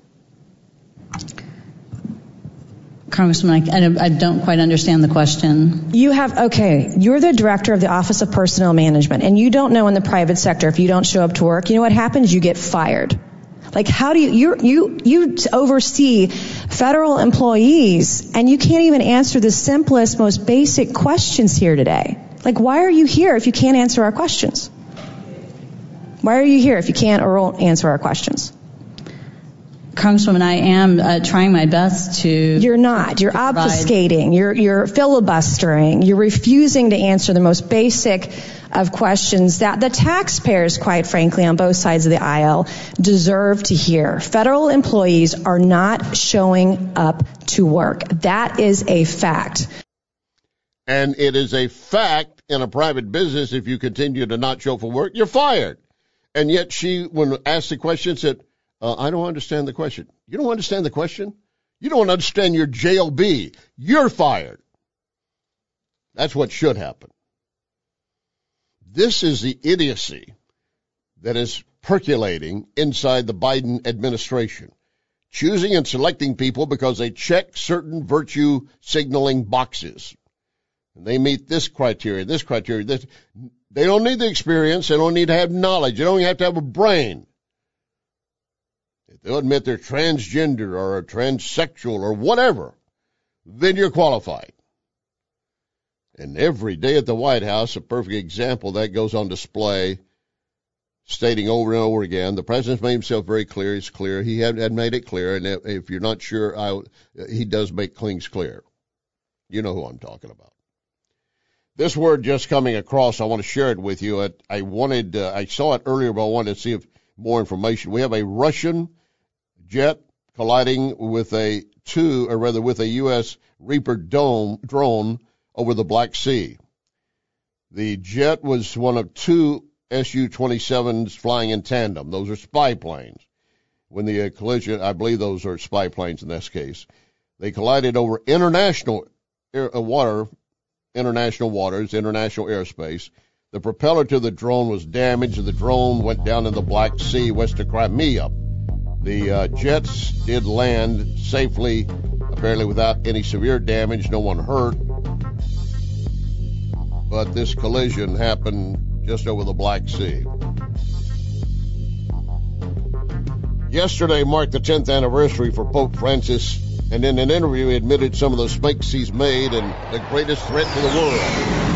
Congressman, I don't quite understand the question. You're the director of the Office of Personnel Management, and you don't know in the private sector if you don't show up to work, you know what happens? You get fired. Like, how do you oversee federal employees, and you can't even answer the simplest, most basic questions here today. Like, why are you here if you can't answer our questions? Why are you here if you can't or won't answer our questions? Congresswoman, I am trying my best to... You're not. You're obfuscating. You're filibustering. You're refusing to answer the most basic of questions that the taxpayers, quite frankly, on both sides of the aisle, deserve to hear. Federal employees are not showing up to work. That is a fact. And it is a fact in a private business, if you continue to not show for work, you're fired. And yet she, when asked the question, said, I don't understand the question. You don't understand the question? You don't understand your JOB. You're fired. That's what should happen. This is the idiocy that is percolating inside the Biden administration, choosing and selecting people because they check certain virtue signaling boxes. And they meet this criteria, this. They don't need the experience. They don't need to have knowledge. They don't have to have a brain. If they'll admit they're transgender or a transsexual or whatever, then you're qualified. And every day at the White House, a perfect example that goes on display, stating over and over again, the president's made himself very clear. It's clear. He had made it clear. And if you're not sure, he does make things clear. You know who I'm talking about. This word just coming across, I want to share it with you. I saw it earlier, but I wanted to see if more information. We have a Russian jet colliding with a U.S. Reaper drone over the Black Sea. The jet was one of two Su-27s flying in tandem. Those are spy planes. When the collision, I believe those are spy planes in this case. They collided over international waters, international airspace. The propeller to the drone was damaged, and the drone went down in the Black Sea west of Crimea. The jets did land safely, apparently without any severe damage, no one hurt. But this collision happened just over the Black Sea. Yesterday marked the 10th anniversary for Pope Francis, and in an interview he admitted some of the mistakes he's made and the greatest threat to the world.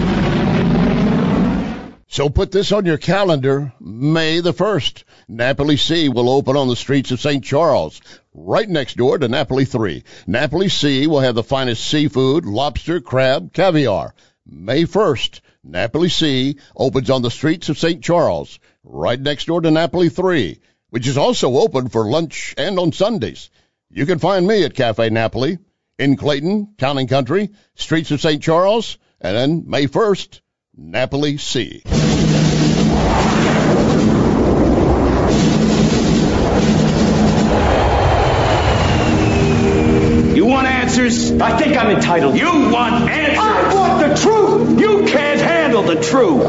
So put this on your calendar, May the 1st. Napoli Sea will open on the streets of St. Charles, right next door to Napoli 3. Napoli Sea will have the finest seafood, lobster, crab, caviar. May 1st, Napoli Sea opens on the streets of St. Charles, right next door to Napoli 3, which is also open for lunch and on Sundays. You can find me at Cafe Napoli in Clayton, Town and Country, streets of St. Charles, and then May 1st, Napoli Sea. You want answers? I think I'm entitled. You want answers? I want the truth. You can't handle the truth.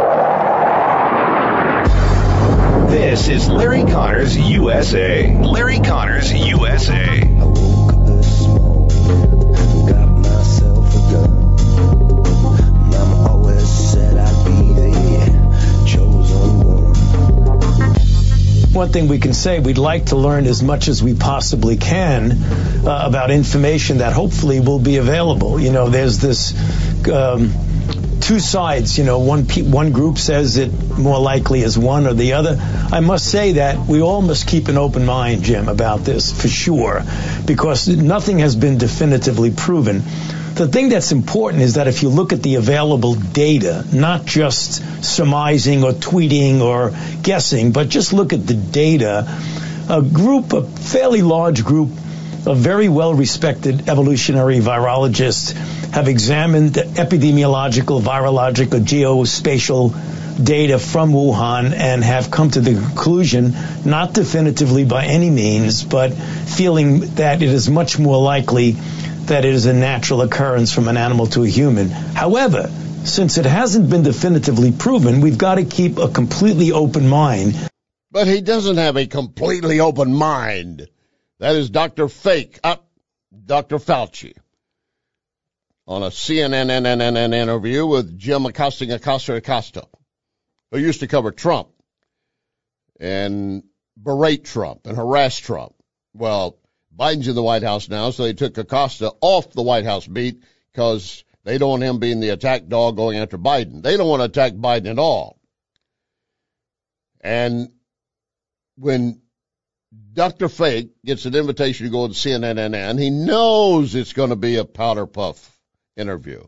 This is Larry Connors USA. Larry Connors USA. I woke up this morning, got myself a gun. Mama always said I'd be the chosen one. One thing we can say, we'd like to learn as much as we possibly can about information that hopefully will be available. You know, there's this two sides. You know, one group says it more likely is one or the other. I must say that we all must keep an open mind, Jim, about this for sure, because nothing has been definitively proven. The thing that's important is that if you look at the available data, not just surmising or tweeting or guessing, but just look at the data, a fairly large group very well-respected evolutionary virologists have examined the epidemiological, virological, geospatial data from Wuhan and have come to the conclusion, not definitively by any means, but feeling that it is much more likely that it is a natural occurrence from an animal to a human. However, since it hasn't been definitively proven, we've got to keep a completely open mind. But he doesn't have a completely open mind. That is Dr. Dr. Fauci, on a CNN interview with Jim Acosta, who used to cover Trump and berate Trump and harass Trump. Well, Biden's in the White House now, so they took Acosta off the White House beat because they don't want him being the attack dog going after Biden. They don't want to attack Biden at all. And when Dr. Fake gets an invitation to go to CNN, he knows it's going to be a powder puff interview.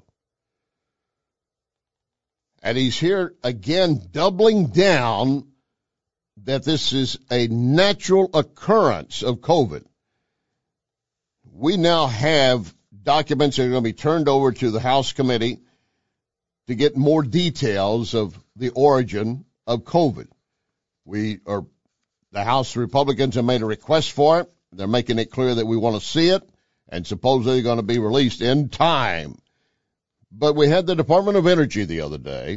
And he's here again doubling down that this is a natural occurrence of COVID. We now have documents that are going to be turned over to the House committee to get more details of the origin of COVID. The House Republicans have made a request for it. They're making it clear that we want to see it, and supposedly going to be released in time. But we had the Department of Energy the other day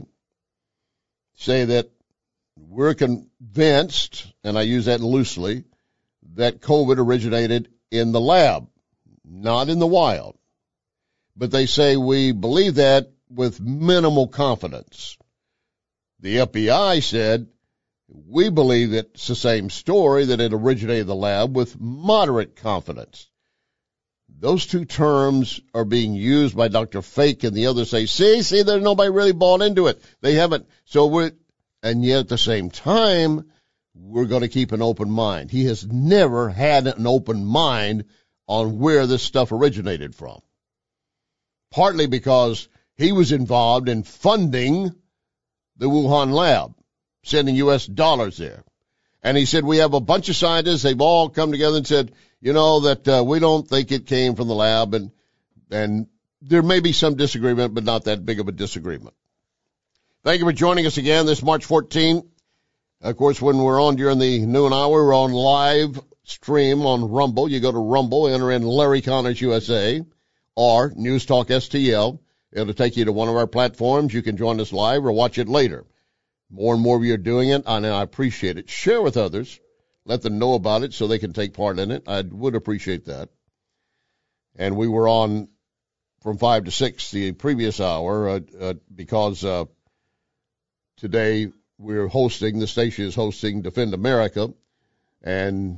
say that we're convinced, and I use that loosely, that COVID originated in the lab, not in the wild. But they say we believe that with minimal confidence. The FBI said, we believe that it's the same story, that it originated in the lab with moderate confidence. Those two terms are being used by Dr. Fake and the others say, see, there's nobody really bought into it. They haven't. And yet at the same time, we're going to keep an open mind. He has never had an open mind on where this stuff originated from. Partly because he was involved in funding the Wuhan lab, sending U.S. dollars there. And he said, we have a bunch of scientists. They've all come together and said, that we don't think it came from the lab. And there may be some disagreement, but not that big of a disagreement. Thank you for joining us again this March 14th. Of course, when we're on during the noon hour, we're on live stream on Rumble. You go to Rumble, enter in Larry Connors USA or News Talk STL. It'll take you to one of our platforms. You can join us live or watch it later. More and more of you are doing it, and I appreciate it. Share with others. Let them know about it so they can take part in it. I would appreciate that. And we were on from 5 to 6 the previous hour because today the station is hosting Defend America, and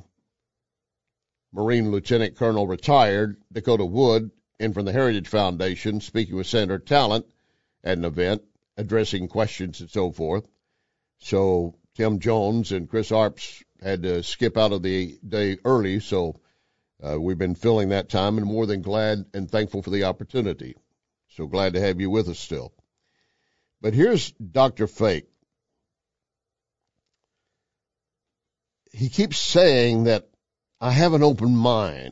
Marine Lieutenant Colonel retired Dakota Wood in from the Heritage Foundation speaking with Senator Talent at an event addressing questions and so forth. So Tim Jones and Chris Arps had to skip out of the day early, so we've been filling that time and more than glad and thankful for the opportunity. So glad to have you with us still. But here's Dr. Fake. He keeps saying that I have an open mind,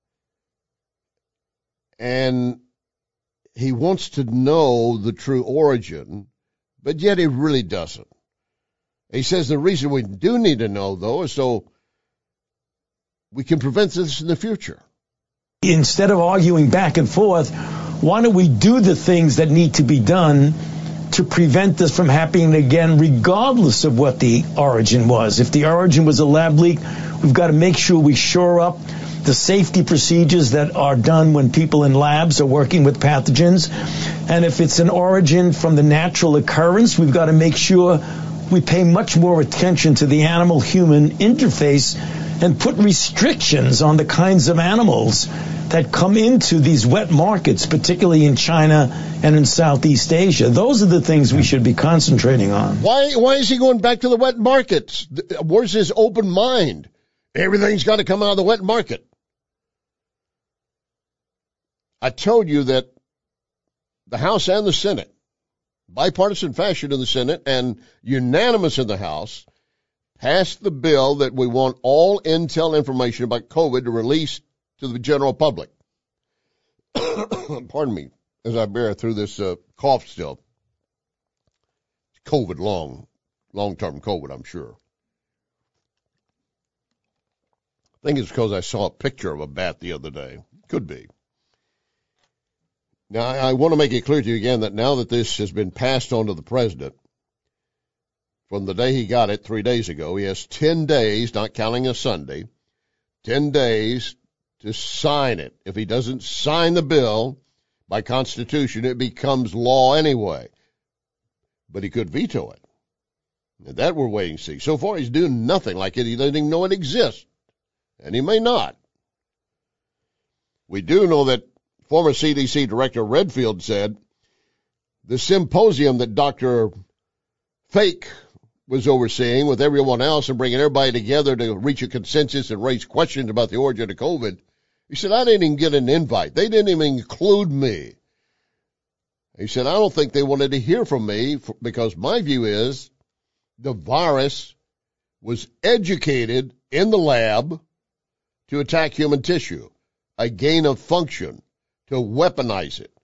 and he wants to know the true origin, but yet he really doesn't. He says the reason we do need to know, though, is so we can prevent this in the future. Instead of arguing back and forth, why don't we do the things that need to be done to prevent this from happening again, regardless of what the origin was? If the origin was a lab leak, we've got to make sure we shore up the safety procedures that are done when people in labs are working with pathogens. And if it's an origin from the natural occurrence, we've got to make sure we pay much more attention to the animal-human interface and put restrictions on the kinds of animals that come into these wet markets, particularly in China and in Southeast Asia. Those are the things we should be concentrating on. Why is he going back to the wet markets? Where's his open mind? Everything's got to come out of the wet market. I told you that the House and the Senate, bipartisan fashion in the Senate and unanimous in the House, passed the bill that we want all intel information about COVID to release to the general public. Pardon me, as I bear through this cough still. It's COVID, long-term COVID, I'm sure. I think it's because I saw a picture of a bat the other day. Could be. Now, I want to make it clear to you again that now that this has been passed on to the president, from the day he got it 3 days ago, he has 10 days, not counting a Sunday, 10 days to sign it. If he doesn't sign the bill by Constitution, it becomes law anyway. But he could veto it. And that we're waiting to see. So far, he's doing nothing like it. He doesn't even know it exists. And he may not. We do know that former CDC Director Redfield said the symposium that Dr. Fake was overseeing with everyone else and bringing everybody together to reach a consensus and raise questions about the origin of COVID, he said, I didn't even get an invite. They didn't even include me. He said, I don't think they wanted to hear from me because my view is the virus was educated in the lab to attack human tissue, a gain of function, to weaponize it.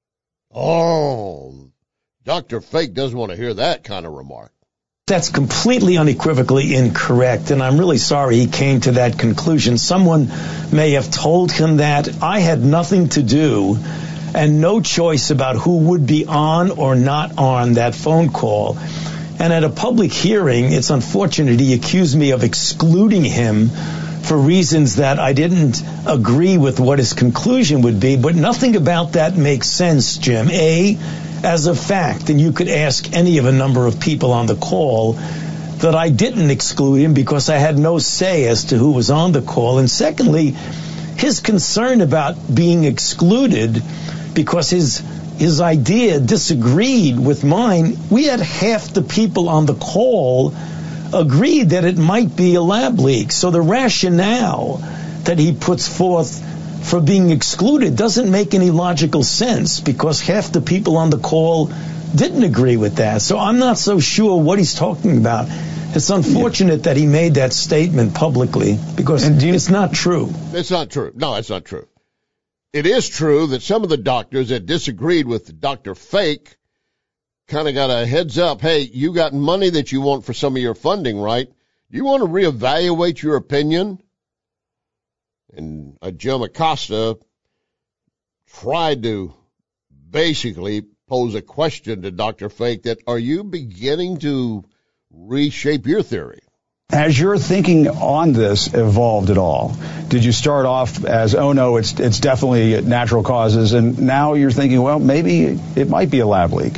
Oh, Dr. Fake doesn't want to hear that kind of remark. That's completely unequivocally incorrect, and I'm really sorry he came to that conclusion. Someone may have told him that. I had nothing to do and no choice about who would be on or not on that phone call. And at a public hearing, it's unfortunate he accused me of excluding him for reasons that I didn't agree with what his conclusion would be, but nothing about that makes sense, Jim. As a fact, and you could ask any of a number of people on the call, that I didn't exclude him because I had no say as to who was on the call. And secondly, his concern about being excluded because his idea disagreed with mine, we had half the people on the call agreed that it might be a lab leak. So the rationale that he puts forth for being excluded doesn't make any logical sense because half the people on the call didn't agree with that. So I'm not so sure what he's talking about. It's unfortunate that he made that statement publicly because it's not true. It's not true. No, it's not true. It is true that some of the doctors that disagreed with Dr. Fake kind of got a heads up. Hey, you got money that you want for some of your funding, right? Do you want to reevaluate your opinion? And Jim Acosta tried to basically pose a question to Dr. Fake that, are you beginning to reshape your theory? Has your thinking on this evolved at all? Did you start off as, oh no, it's definitely natural causes, and now you're thinking, well, maybe it might be a lab leak?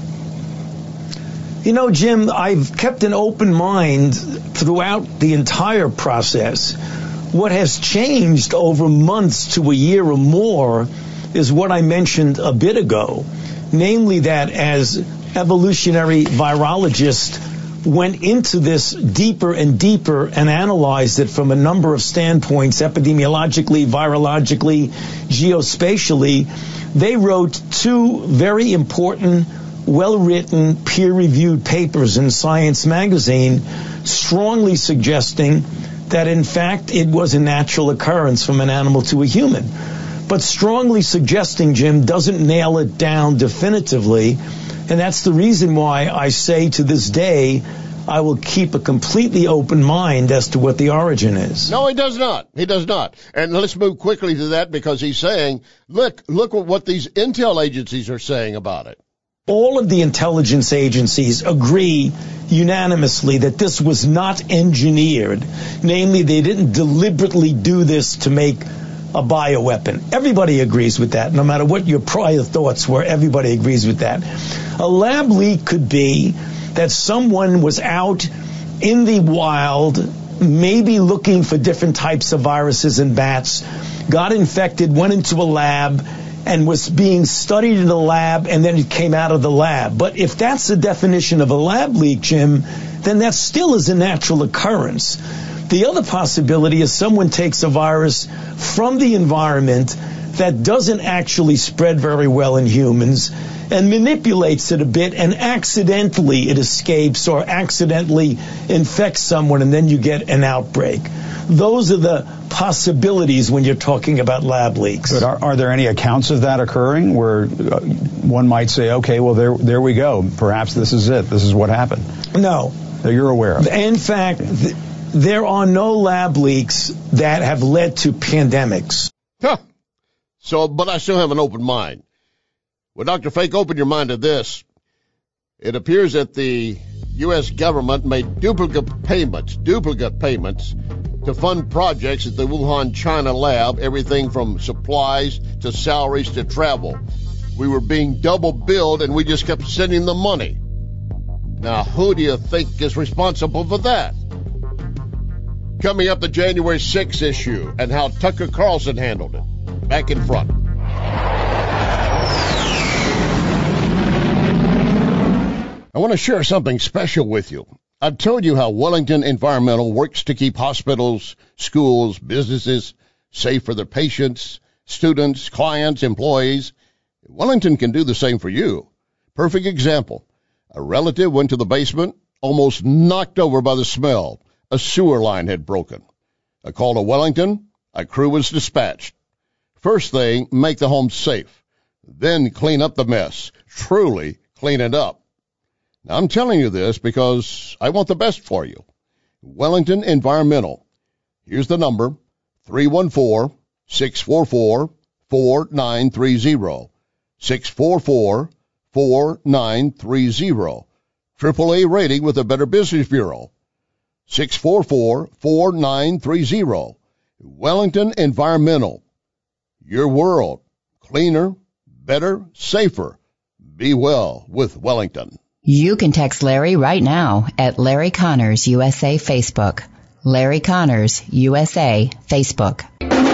You know, Jim, I've kept an open mind throughout the entire process. What has changed over months to a year or more is what I mentioned a bit ago, namely that as evolutionary virologists went into this deeper and deeper and analyzed it from a number of standpoints, epidemiologically, virologically, geospatially, they wrote two very important, well-written, peer-reviewed papers in Science magazine strongly suggesting that, in fact, it was a natural occurrence from an animal to a human. But strongly suggesting, Jim, doesn't nail it down definitively. And that's the reason why I say to this day, I will keep a completely open mind as to what the origin is. No, he does not. He does not. And let's move quickly to that because he's saying, look at what these intel agencies are saying about it. All of the intelligence agencies agree unanimously that this was not engineered. Namely, they didn't deliberately do this to make a bioweapon. Everybody agrees with that. No matter what your prior thoughts were, everybody agrees with that. A lab leak could be that someone was out in the wild, maybe looking for different types of viruses in bats, got infected, went into a lab, and was being studied in the lab, and then it came out of the lab. But if that's the definition of a lab leak, Jim, then that still is a natural occurrence. The other possibility is someone takes a virus from the environment, that doesn't actually spread very well in humans and manipulates it a bit, and accidentally it escapes or accidentally infects someone, and then you get an outbreak. Those are the possibilities when you're talking about lab leaks. But are there any accounts of that occurring where one might say, okay, well, there we go. Perhaps this is it. This is what happened. No. That you're aware of. In fact, there are no lab leaks that have led to pandemics. Huh. So, but I still have an open mind. Well, Dr. Fake, open your mind to this. It appears that the U.S. government made duplicate payments to fund projects at the Wuhan, China lab, everything from supplies to salaries to travel. We were being double billed, and we just kept sending them money. Now, who do you think is responsible for that? Coming up, the January 6th issue and how Tucker Carlson handled it. Back in front. I want to share something special with you. I've told you how Wellington Environmental works to keep hospitals, schools, businesses safe for their patients, students, clients, employees. Wellington can do the same for you. Perfect example. A relative went to the basement, almost knocked over by the smell. A sewer line had broken. A call to Wellington, a crew was dispatched. First thing, make the home safe. Then clean up the mess. Truly clean it up. Now, I'm telling you this because I want the best for you. Wellington Environmental. Here's the number, 314-644-4930. 644-4930. AAA rating with the Better Business Bureau. 644-4930. Wellington Environmental. Your world. Cleaner, better, safer. Be well with Wellington. You can text Larry right now at Larry Connors USA Facebook. Larry Connors USA Facebook.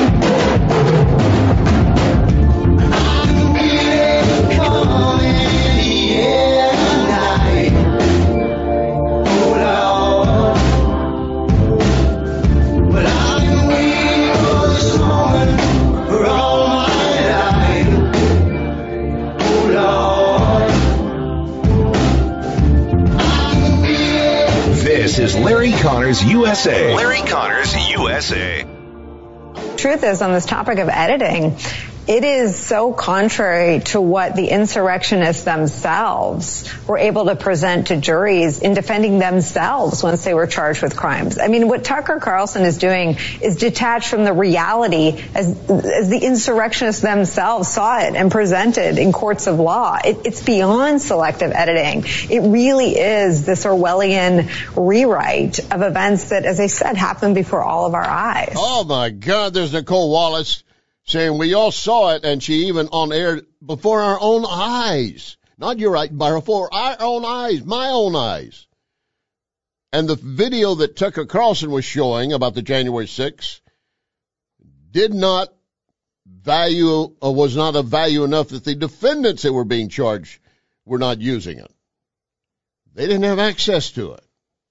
This is Larry Connors USA. Larry Connors USA. Truth is, on this topic of editing, it is so contrary to what the insurrectionists themselves were able to present to juries in defending themselves once they were charged with crimes. I mean, what Tucker Carlson is doing is detached from the reality as the insurrectionists themselves saw it and presented in courts of law. It's beyond selective editing. It really is this Orwellian rewrite of events that, as I said, happened before all of our eyes. Oh, my God, there's Nicole Wallace saying we all saw it, and she even on air before our own eyes. Not your eyes, but before our own eyes, my own eyes. And the video that Tucker Carlson was showing about the January 6th did not value, or was not of value enough that the defendants that were being charged were not using it. They didn't have access to it.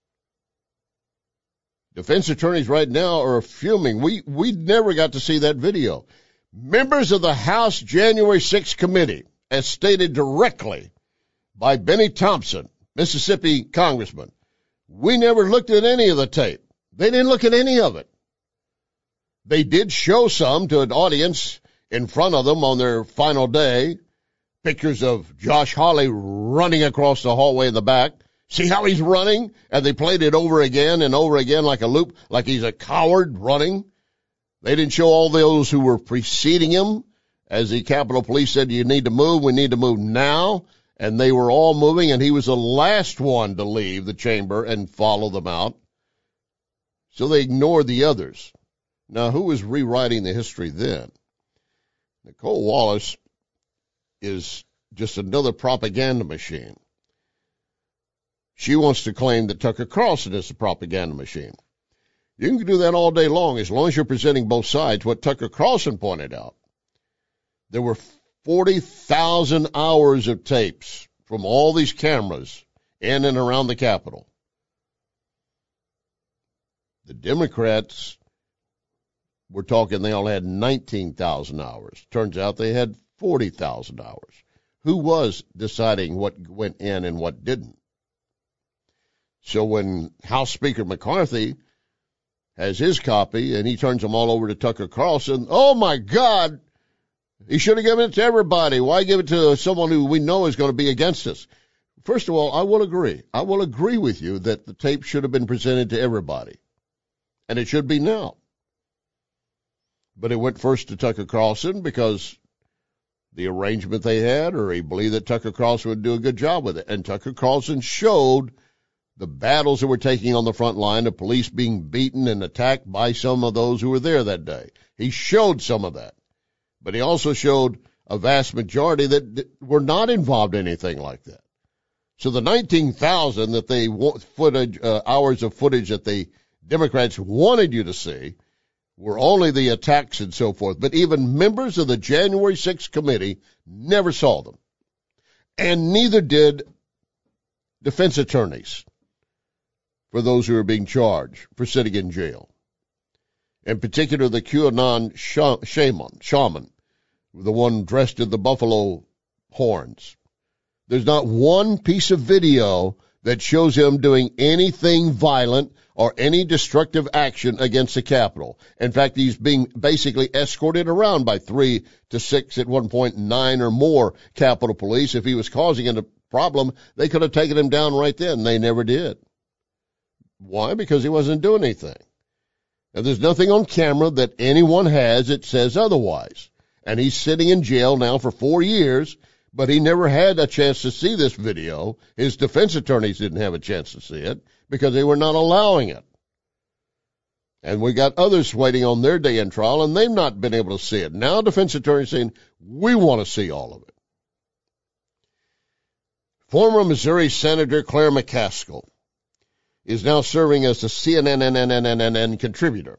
Defense attorneys right now are fuming. We never got to see that video. Members of the House January 6th committee, as stated directly by Benny Thompson, Mississippi congressman, we never looked at any of the tape. They didn't look at any of it. They did show some to an audience in front of them on their final day, pictures of Josh Hawley running across the hallway in the back. See how he's running? And they played it over again and over again like a loop, like he's a coward running. They didn't show all those who were preceding him. As the Capitol Police said, you need to move. We need to move now. And they were all moving, and he was the last one to leave the chamber and follow them out. So they ignored the others. Now, who was rewriting the history then? Nicole Wallace is just another propaganda machine. She wants to claim that Tucker Carlson is a propaganda machine. You can do that all day long as you're presenting both sides. What Tucker Carlson pointed out, there were 40,000 hours of tapes from all these cameras in and around the Capitol. The Democrats we're talking they only had 19,000 hours. Turns out they had 40,000 hours. Who was deciding what went in and what didn't? So when House Speaker McCarthy has his copy and he turns them all over to Tucker Carlson, oh my God, he should have given it to everybody. Why give it to someone who we know is going to be against us? First of all, I will agree. I will agree with you that the tape should have been presented to everybody. And it should be now. But it went first to Tucker Carlson because the arrangement they had, or he believed that Tucker Carlson would do a good job with it. And Tucker Carlson showed the battles that were taking on the front line, the police being beaten and attacked by some of those who were there that day. He showed some of that. But he also showed a vast majority that were not involved in anything like that. So the 19,000 that they hours of footage that the Democrats wanted you to see were only the attacks and so forth. But even members of the January 6th committee never saw them. And neither did defense attorneys for those who are being charged for sitting in jail. In particular, the QAnon shaman, the one dressed in the buffalo horns. There's not one piece of video that shows him doing anything violent or any destructive action against the Capitol. In fact, he's being basically escorted around by 3 to 6, at one point 9 or more Capitol Police. If he was causing a problem, they could have taken him down right then. They never did. Why? Because he wasn't doing anything. And there's nothing on camera that anyone has that says otherwise. And he's sitting in jail now for 4 years, but he never had a chance to see this video. His defense attorneys didn't have a chance to see it because they were not allowing it. And we got others waiting on their day in trial, and they've not been able to see it. Now defense attorneys saying, we want to see all of it. Former Missouri Senator Claire McCaskill is now serving as the CNN contributor.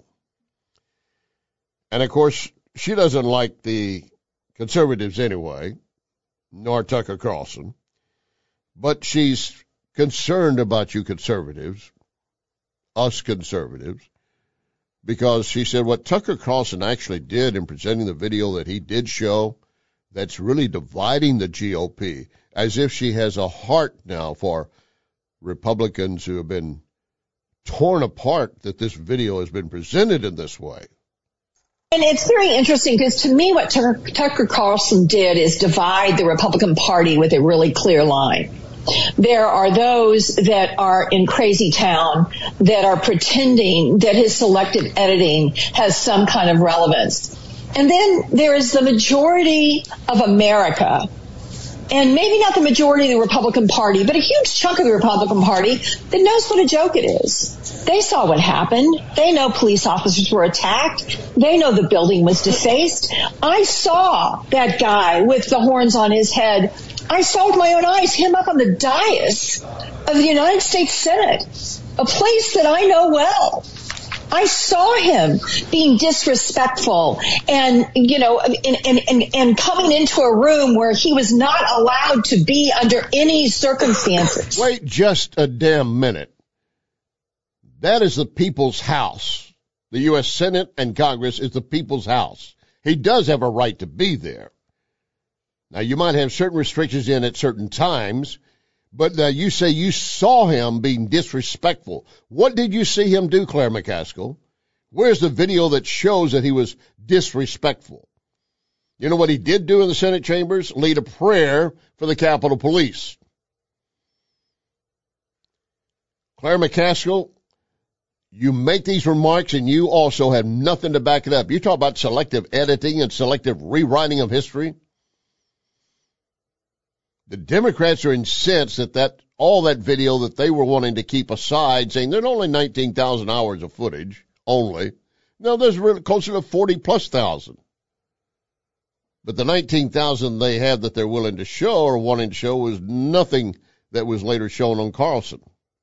And, of course, she doesn't like the conservatives anyway, nor Tucker Carlson. But she's concerned about you conservatives, us conservatives, because she said what Tucker Carlson actually did in presenting the video that he did show, that's really dividing the GOP, as if she has a heart now for Republicans who have been torn apart, that this video has been presented in this way. And it's very interesting because to me what Tucker Carlson did is divide the Republican Party with a really clear line. There are those that are in crazy town that are pretending that his selective editing has some kind of relevance. And then there is the majority of America, and maybe not the majority of the Republican Party, but a huge chunk of the Republican Party that knows what a joke it is. They saw what happened. They know police officers were attacked. They know the building was defaced. I saw that guy with the horns on his head. I saw with my own eyes him up on the dais of the United States Senate, a place that I know well. I saw him being disrespectful and, and coming into a room where he was not allowed to be under any circumstances. Wait just a damn minute. That is the people's house. The U.S. Senate and Congress is the people's house. He does have a right to be there. Now, you might have certain restrictions in at certain times, but you say you saw him being disrespectful. What did you see him do, Claire McCaskill? Where's the video that shows that he was disrespectful? You know what he did do in the Senate chambers? Lead a prayer for the Capitol Police. Claire McCaskill, you make these remarks and you also have nothing to back it up. You talk about selective editing and selective rewriting of history. The Democrats are incensed that all that video that they were wanting to keep aside, saying there's only 19,000 hours of footage, only. No, there's really closer to 40+ thousand. But the 19,000 they have that they're willing to show or wanting to show was nothing that was later shown on Carlson.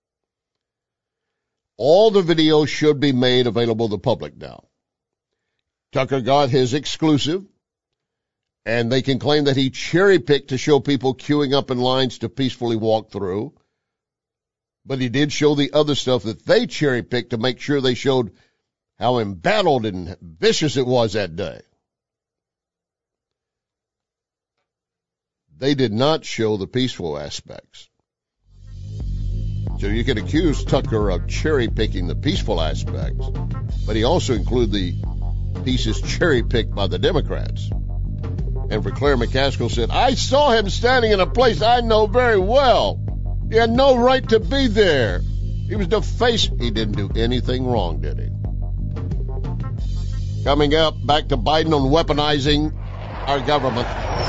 All the videos should be made available to the public now. Tucker got his exclusive. And they can claim that he cherry-picked to show people queuing up in lines to peacefully walk through. But he did show the other stuff that they cherry-picked to make sure they showed how embattled and vicious it was that day. They did not show the peaceful aspects. So you can accuse Tucker of cherry-picking the peaceful aspects, but he also included the pieces cherry-picked by the Democrats. And for Claire McCaskill said, I saw him standing in a place I know very well. He had no right to be there. He was defaced. He didn't do anything wrong, did he? Coming up, back to Biden on weaponizing our government.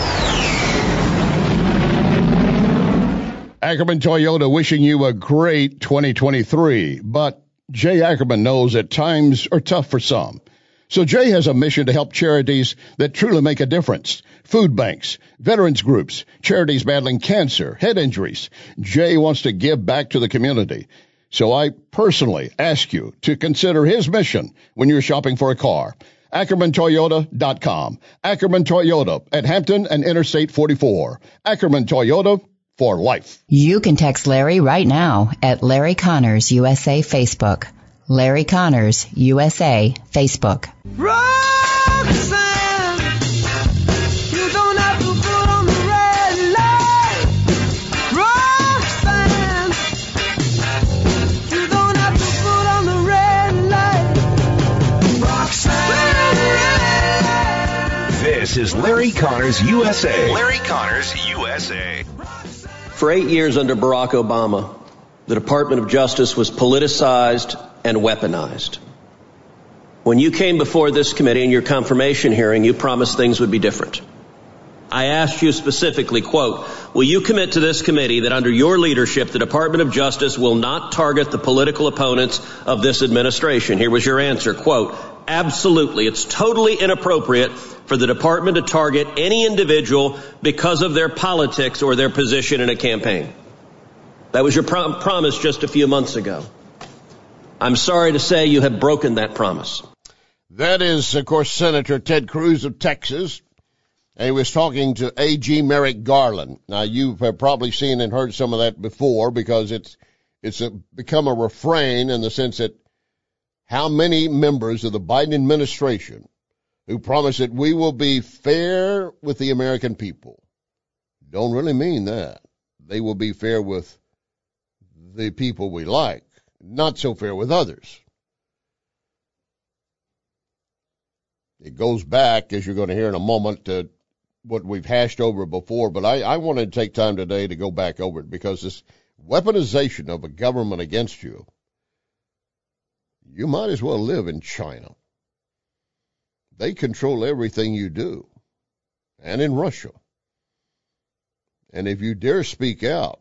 Ackerman Toyota wishing you a great 2023, but Jay Ackerman knows that times are tough for some. So Jay has a mission to help charities that truly make a difference. Food banks, veterans groups, charities battling cancer, head injuries. Jay wants to give back to the community. So I personally ask you to consider his mission when you're shopping for a car. AckermanToyota.com. Ackerman Toyota at Hampton and Interstate 44. Ackerman Toyota for life. You can text Larry right now at Larry Connors USA Facebook. Larry Connors USA Facebook. Roxanne, you don't have to put on the red light. Roxanne, you don't have to put on the red light. Roxanne. This is Larry Connors USA. Larry Connors USA. For 8 years under Barack Obama, the Department of Justice was politicized and weaponized. When you came before this committee in your confirmation hearing, you promised things would be different. I asked you specifically, quote, will you commit to this committee that under your leadership, the Department of Justice will not target the political opponents of this administration? Here was your answer, quote, absolutely. It's totally inappropriate for the department to target any individual because of their politics or their position in a campaign. That was your promise just a few months ago. I'm sorry to say you have broken that promise. That is, of course, Senator Ted Cruz of Texas. And he was talking to A.G. Merrick Garland. Now, you've probably seen and heard some of that before because it's become a refrain in the sense that how many members of the Biden administration who promise that we will be fair with the American people don't really mean that. They will be fair with the people we like, not so fair with others. It goes back, as you're going to hear in a moment, to what we've hashed over before, but I wanted to take time today to go back over it because this weaponization of a government against you, you might as well live in China. They control everything you do, and in Russia. And if you dare speak out,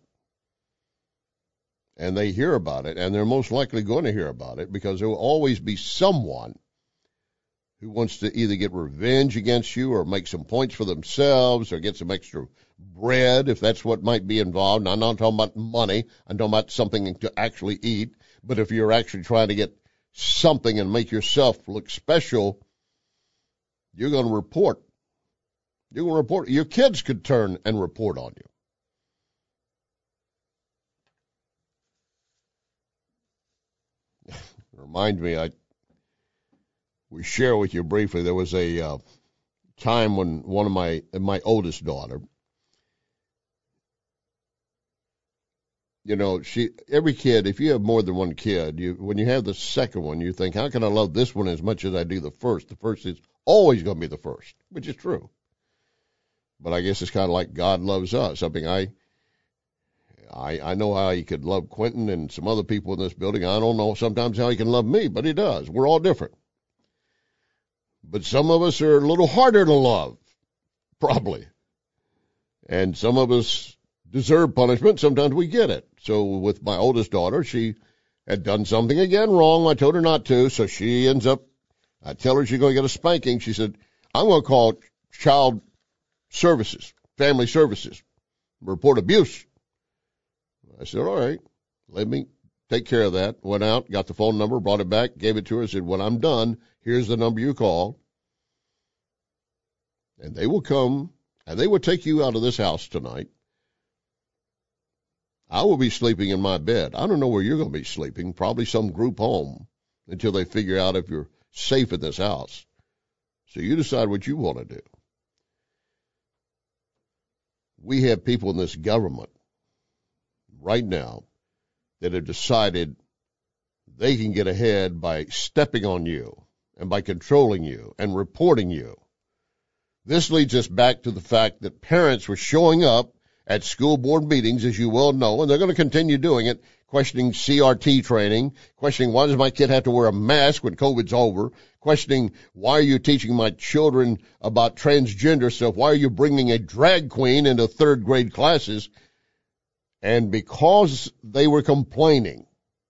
and they hear about it, and they're most likely going to hear about it, because there will always be someone who wants to either get revenge against you or make some points for themselves or get some extra bread, if that's what might be involved. Now, I'm not talking about money. I'm talking about something to actually eat. But if you're actually trying to get something and make yourself look special, you're going to report. You're going to report. Your kids could turn and report on you. Remind me, we share with you briefly, there was a time when one of my oldest daughter, you know, every kid, if you have more than one kid, when you have the second one, you think, how can I love this one as much as I do the first? The first is always going to be the first, which is true. But I guess it's kind of like God loves us. I mean, I know how he could love Quentin and some other people in this building. I don't know sometimes how he can love me, but he does. We're all different. But some of us are a little harder to love, probably. And some of us deserve punishment. Sometimes we get it. So with my oldest daughter, she had done something again wrong. I told her not to. So she ends up, I tell her she's going to get a spanking. She said, I'm going to call child services, family services, report abuse. I said, all right, let me take care of that. Went out, got the phone number, brought it back, gave it to her, said, when I'm done, here's the number you call. And they will come, and they will take you out of this house tonight. I will be sleeping in my bed. I don't know where you're going to be sleeping, probably some group home, until they figure out if you're safe in this house. So you decide what you want to do. We have people in this government right now that have decided they can get ahead by stepping on you and by controlling you and reporting you. This leads us back to the fact that parents were showing up at school board meetings, as you well know, and they're going to continue doing it, questioning CRT training, questioning why does my kid have to wear a mask when COVID's over, questioning why are you teaching my children about transgender stuff, why are you bringing a drag queen into third grade classes? And because they were complaining,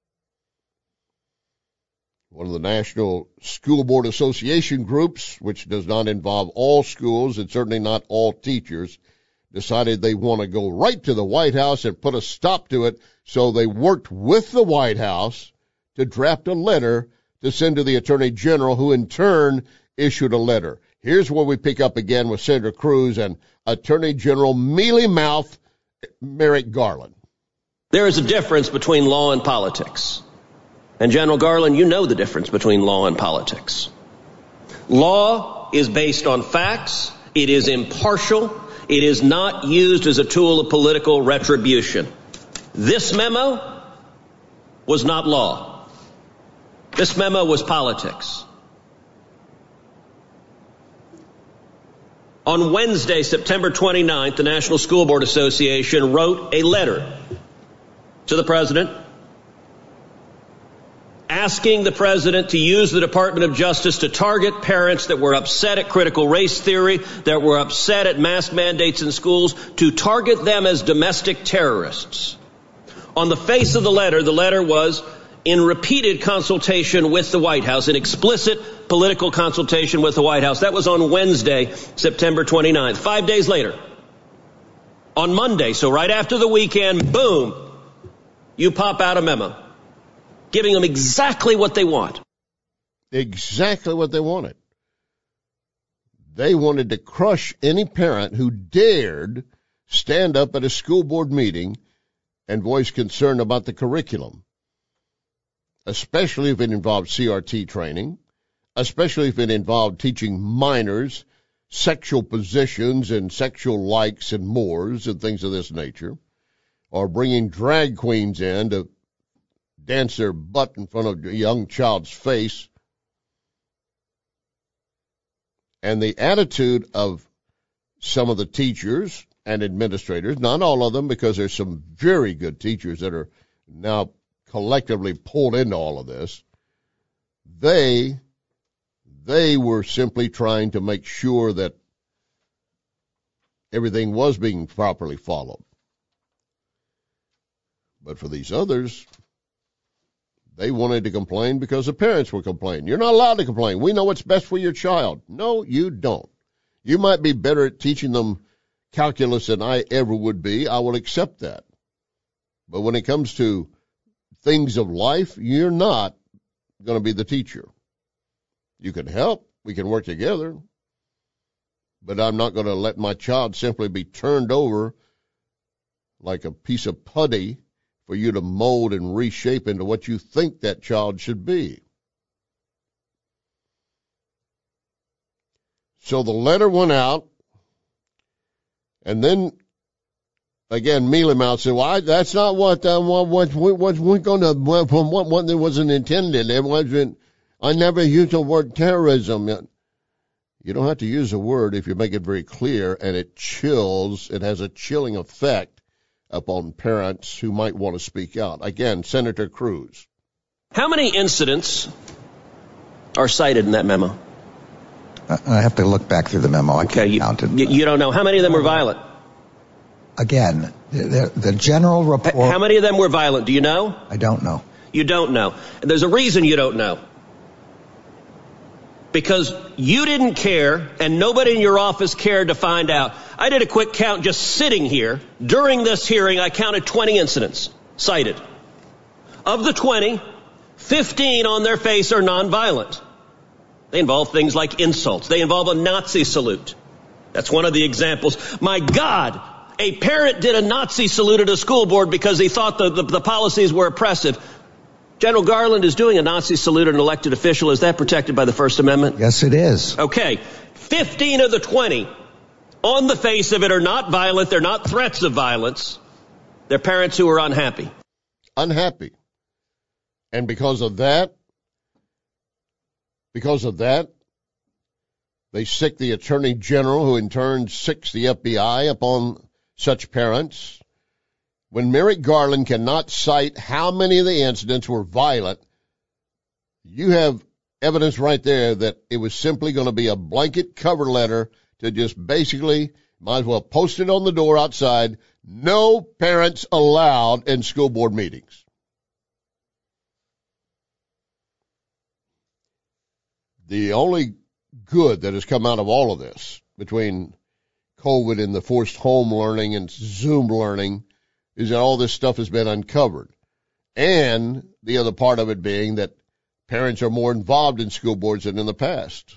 one of the National School Board Association groups, which does not involve all schools and certainly not all teachers, decided they want to go right to the White House and put a stop to it. So they worked with the White House to draft a letter to send to the Attorney General, who in turn issued a letter. Here's where we pick up again with Senator Cruz and Attorney General Mealy Mouth Merrick Garland. There is a difference between law and politics. And General Garland, you know the difference between law and politics. Law is based on facts. It is impartial. It is not used as a tool of political retribution. This memo was not law. This memo was politics. On Wednesday, September 29th, the National School Board Association wrote a letter to the president asking the president to use the Department of Justice to target parents that were upset at critical race theory, that were upset at mask mandates in schools, to target them as domestic terrorists. On the face of the letter was in repeated consultation with the White House, an explicit political consultation with the White House. That was on Wednesday, September 29th. 5 days later, on Monday, so right after the weekend, boom, you pop out a memo, giving them exactly what they want. Exactly what they wanted. They wanted to crush any parent who dared stand up at a school board meeting and voice concern about the curriculum, especially if it involved CRT training, especially if it involved teaching minors sexual positions and sexual likes and mores and things of this nature, or bringing drag queens in to dance their butt in front of a young child's face. And the attitude of some of the teachers and administrators, not all of them, because there's some very good teachers that are now collectively pulled into all of this, they were simply trying to make sure that everything was being properly followed. But for these others, they wanted to complain because the parents were complaining. You're not allowed to complain. We know what's best for your child. No, you don't. You might be better at teaching them calculus than I ever would be. I will accept that. But when it comes to things of life, you're not going to be the teacher. You can help. We can work together. But I'm not going to let my child simply be turned over like a piece of putty for you to mold and reshape into what you think that child should be. So the letter went out, and then, again, Mealy Mouth said, well, that's not what wasn't intended. It wasn't, I never used the word terrorism. You don't have to use a word if you make it very clear, and it has a chilling effect upon parents who might want to speak out. Again, Senator Cruz. How many incidents are cited in that memo? I have to look back through the memo. I can't count it. You don't know. How many of them were violent? Again, the general report. How many of them were violent? Do you know? I don't know. You don't know. There's a reason you don't know. Because you didn't care, and nobody in your office cared to find out. I did a quick count just sitting here. During this hearing, I counted 20 incidents cited. Of the 20, 15 on their face are nonviolent. They involve things like insults. They involve a Nazi salute. That's one of the examples. My God, a parent did a Nazi salute at a school board because he thought the policies were oppressive. General Garland is doing a Nazi salute at an elected official. Is that protected by the First Amendment? Yes, it is. Okay. 15 of the 20 on the face of it are not violent. They're not threats of violence. They're parents who are unhappy. Unhappy. And because of that, they sic the Attorney General, who in turn sics the FBI upon such parents. When Merrick Garland cannot cite how many of the incidents were violent, you have evidence right there that it was simply going to be a blanket cover letter to just basically, might as well post it on the door outside, no parents allowed in school board meetings. The only good that has come out of all of this, between COVID and the forced home learning and Zoom learning, is that all this stuff has been uncovered. And the other part of it being that parents are more involved in school boards than in the past.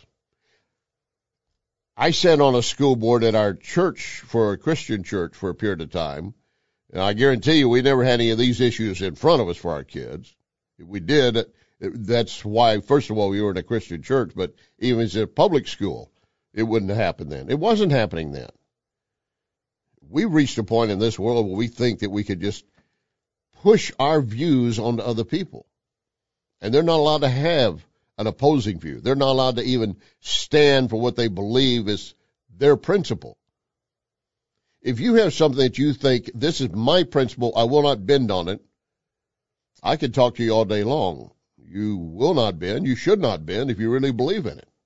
I sat on a school board at our church, for a Christian church, for a period of time. And I guarantee you we never had any of these issues in front of us for our kids. If we did, that's why, first of all, we were in a Christian church, but even as a public school, it wouldn't happen then. It wasn't happening then. We reached a point in this world where we think that we could just push our views onto other people. And they're not allowed to have an opposing view. They're not allowed to even stand for what they believe is their principle. If you have something that you think, this is my principle, I will not bend on it, I could talk to you all day long. You will not bend. You should not bend if you really believe in it.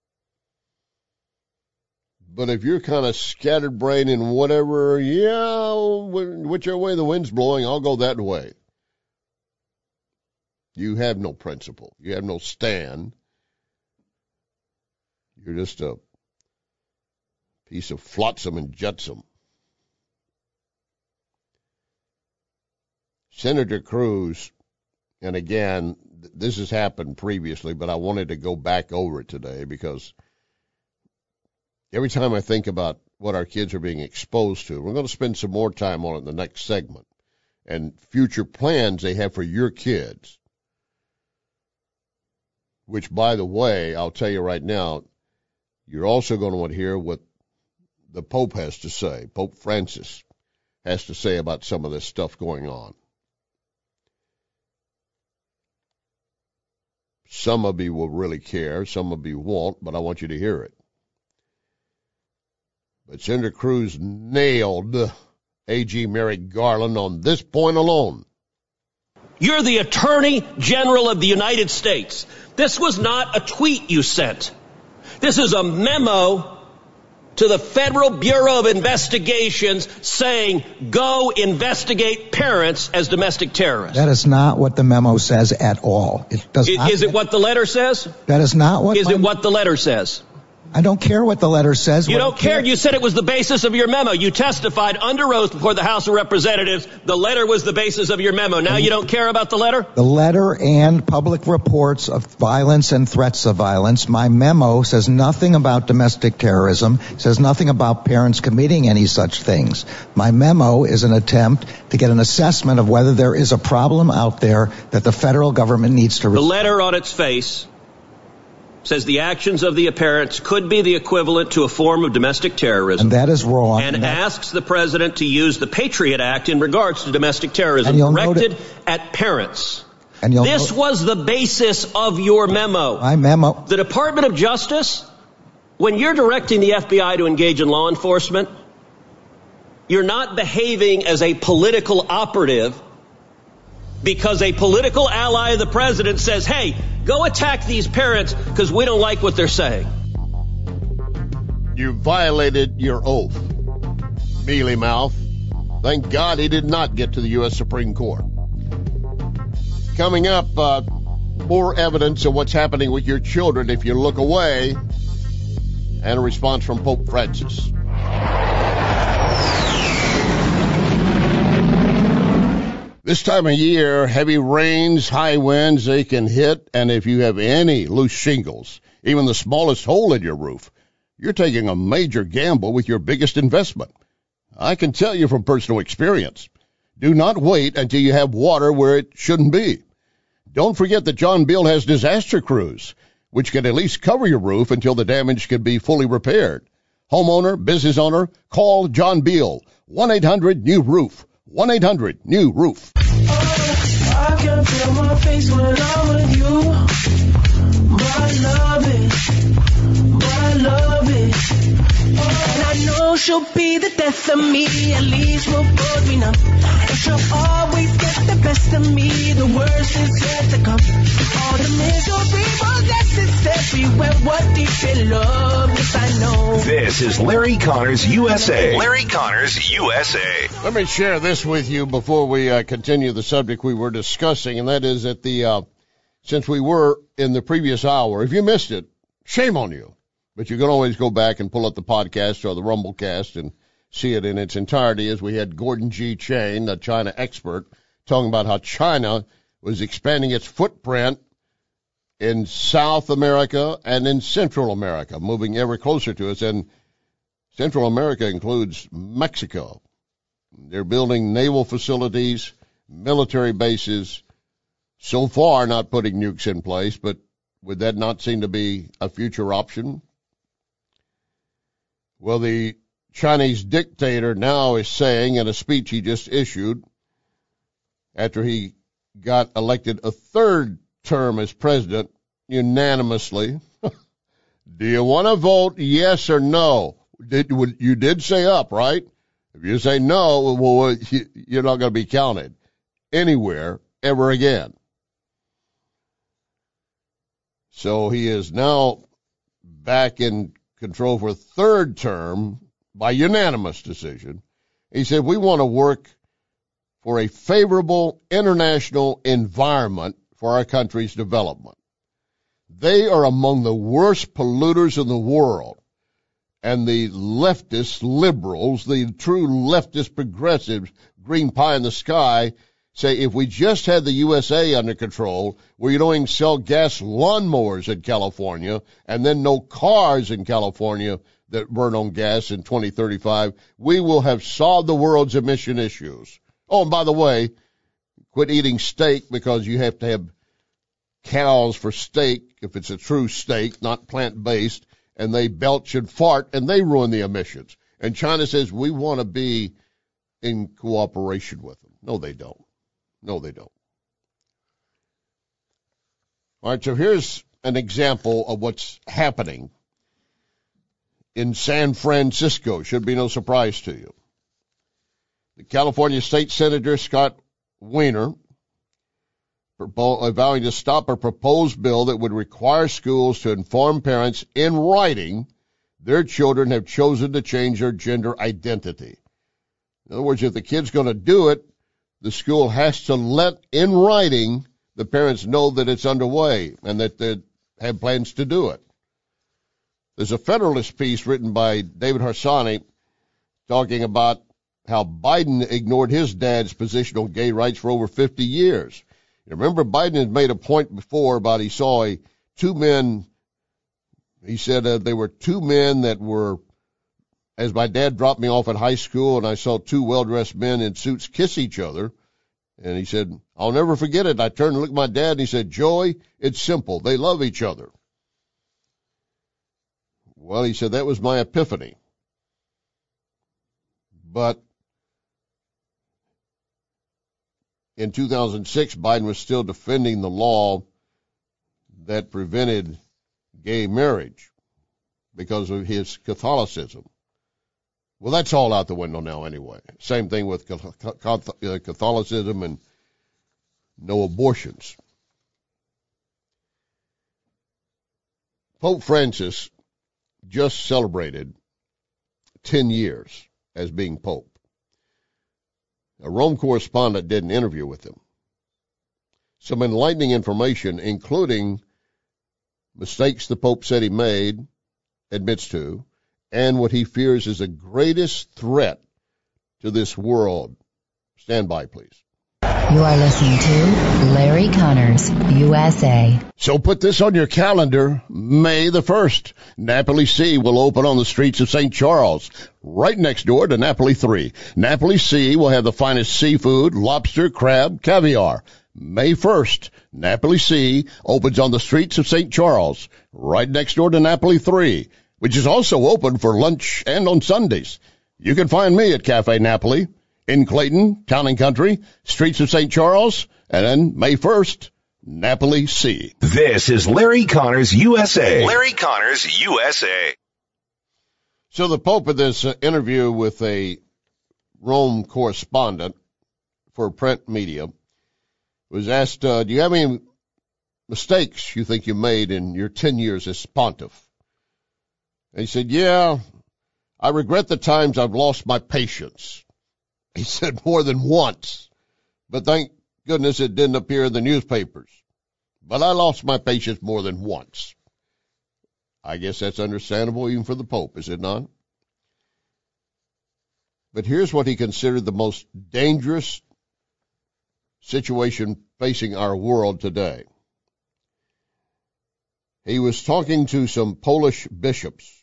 But if you're kind of scattered brain in whatever, whichever way the wind's blowing, I'll go that way. You have no principle. You have no stand. You're just a piece of flotsam and jetsam. Senator Cruz, and again, this has happened previously, but I wanted to go back over it today because every time I think about what our kids are being exposed to, we're going to spend some more time on it in the next segment, and future plans they have for your kids, which, by the way, I'll tell you right now, you're also going to want to hear what the Pope has to say. Pope Francis has to say about some of this stuff going on. Some of you will really care, some of you won't, but I want you to hear it. But Senator Cruz nailed A.G. Merrick Garland on this point alone. You're the Attorney General of the United States. This was not a tweet you sent. This is a memo to the Federal Bureau of Investigations saying, go investigate parents as domestic terrorists. That is not what the memo says at all. It does not. Is it what the letter says? That is not what. Is it what the letter says? I don't care what the letter says. You don't care. You said it was the basis of your memo. You testified under oath before the House of Representatives. The letter was the basis of your memo. Now you don't care about the letter? The letter and public reports of violence and threats of violence. My memo says nothing about domestic terrorism, says nothing about parents committing any such things. My memo is an attempt to get an assessment of whether there is a problem out there that the federal government needs to resolve. The letter on its face says the actions of the parents could be the equivalent to a form of domestic terrorism. And that is wrong. And asks the president to use the Patriot Act in regards to domestic terrorism directed at parents. This was the basis of your memo. My memo. The Department of Justice, when you're directing the FBI to engage in law enforcement, you're not behaving as a political operative because a political ally of the president says, hey, go attack these parents because we don't like what they're saying. You violated your oath, mealy mouth. Thank God he did not get to the U.S. Supreme Court. Coming up, more evidence of what's happening with your children if you look away, and a response from Pope Francis. This time of year, heavy rains, high winds, they can hit, and if you have any loose shingles, even the smallest hole in your roof, you're taking a major gamble with your biggest investment. I can tell you from personal experience, do not wait until you have water where it shouldn't be. Don't forget that John Beal has disaster crews, which can at least cover your roof until the damage can be fully repaired. Homeowner, business owner, call John Beal. 1-800-NEW-ROOF. 1-800-NEW-ROOF. I can feel my face when I'm with you, but I love it, and I know she'll be the death of me, at least we'll both be numb, and she'll always get the best of me, the worst is yet to come, all the misery was necessary when we're deep in love, yes I know. This is Larry Connors USA. Larry Connors USA. Let me share this with you before we continue the subject we were discussing, and that is that since we were in the previous hour, if you missed it, shame on you. But you can always go back and pull up the podcast or the Rumblecast and see it in its entirety, as we had Gordon G. Chain, a China expert, talking about how China was expanding its footprint in South America and in Central America, moving ever closer to us. And Central America includes Mexico. They're building naval facilities, military bases, so far not putting nukes in place, but would that not seem to be a future option? Well, the Chinese dictator now is saying in a speech he just issued after he got elected a third term as president unanimously, do you want to vote yes or no? You did say up, right? If you say no, well, you're not going to be counted anywhere ever again. So he is now back in control for a third term by unanimous decision. He said, we want to work for a favorable international environment for our country's development. They are among the worst polluters in the world. And the leftist liberals, the true leftist progressives, green pie in the sky, say if we just had the USA under control, where you don't even sell gas lawnmowers in California, and then no cars in California that burn on gas in 2035, we will have solved the world's emission issues. Oh, and by the way, quit eating steak because you have to have cows for steak, if it's a true steak, not plant-based, and they belch and fart, and they ruin the emissions. And China says we want to be in cooperation with them. No, they don't. No, they don't. All right, so here's an example of what's happening in San Francisco. Should be no surprise to you. The California State Senator Scott Wiener vowing to stop a proposed bill that would require schools to inform parents in writing their children have chosen to change their gender identity. In other words, if the kid's going to do it, the school has to let in writing the parents know that it's underway and that they have plans to do it. There's a Federalist piece written by David Harsanyi talking about how Biden ignored his dad's position on gay rights for over 50 years. You remember, Biden had made a point before about he saw two men. He said there were two men that were, as my dad dropped me off at high school, and I saw two well-dressed men in suits kiss each other. And he said, I'll never forget it. I turned and looked at my dad, and he said, Joey, it's simple. They love each other. Well, he said, that was my epiphany. But in 2006, Biden was still defending the law that prevented gay marriage because of his Catholicism. Well, that's all out the window now anyway. Same thing with Catholicism and no abortions. Pope Francis just celebrated 10 years as being Pope. A Rome correspondent did an interview with him. Some enlightening information, including mistakes the Pope said he made, admits to, and what he fears is the greatest threat to this world. Stand by, please. You are listening to Larry Connors, USA. So put this on your calendar, May the 1st. Napoli Sea will open on the streets of St. Charles, right next door to Napoli 3. Napoli Sea will have the finest seafood, lobster, crab, caviar. May 1st, Napoli C opens on the streets of St. Charles, right next door to Napoli 3, which is also open for lunch and on Sundays. You can find me at Cafe Napoli in Clayton, Town and Country, streets of St. Charles, and then May 1st, Napoli C. This is Larry Connors USA. Larry Connors USA. So the Pope in this interview with a Rome correspondent for print media was asked, do you have any mistakes you think you made in your 10 years as pontiff? And he said, yeah, I regret the times I've lost my patience. He said more than once, but thank goodness it didn't appear in the newspapers. But I lost my patience more than once. I guess that's understandable even for the Pope, is it not? But here's what he considered the most dangerous situation facing our world today. He was talking to some Polish bishops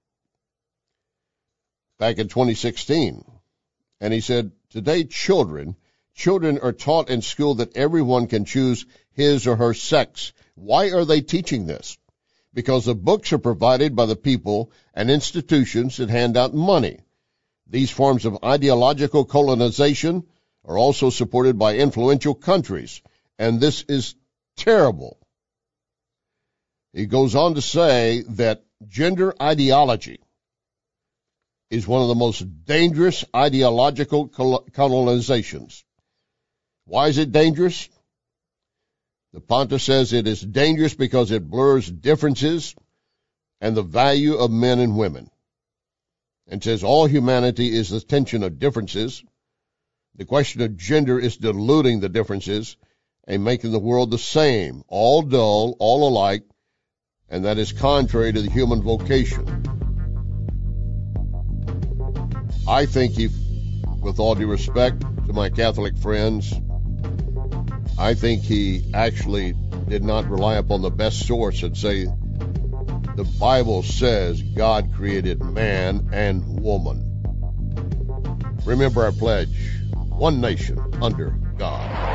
back in 2016, and he said, today children are taught in school that everyone can choose his or her sex. Why are they teaching this? Because the books are provided by the people and institutions that hand out money. These forms of ideological colonization are also supported by influential countries, and this is terrible. He goes on to say that gender ideology is one of the most dangerous ideological colonizations. Why is it dangerous? The Pontiff says it is dangerous because it blurs differences and the value of men and women, and says all humanity is the tension of differences. The question of gender is diluting the differences and making the world the same, all dull, all alike, and that is contrary to the human vocation. I think he, with all due respect to my Catholic friends, I think he actually did not rely upon the best source and say the Bible says God created man and woman. Remember our pledge, one nation under God.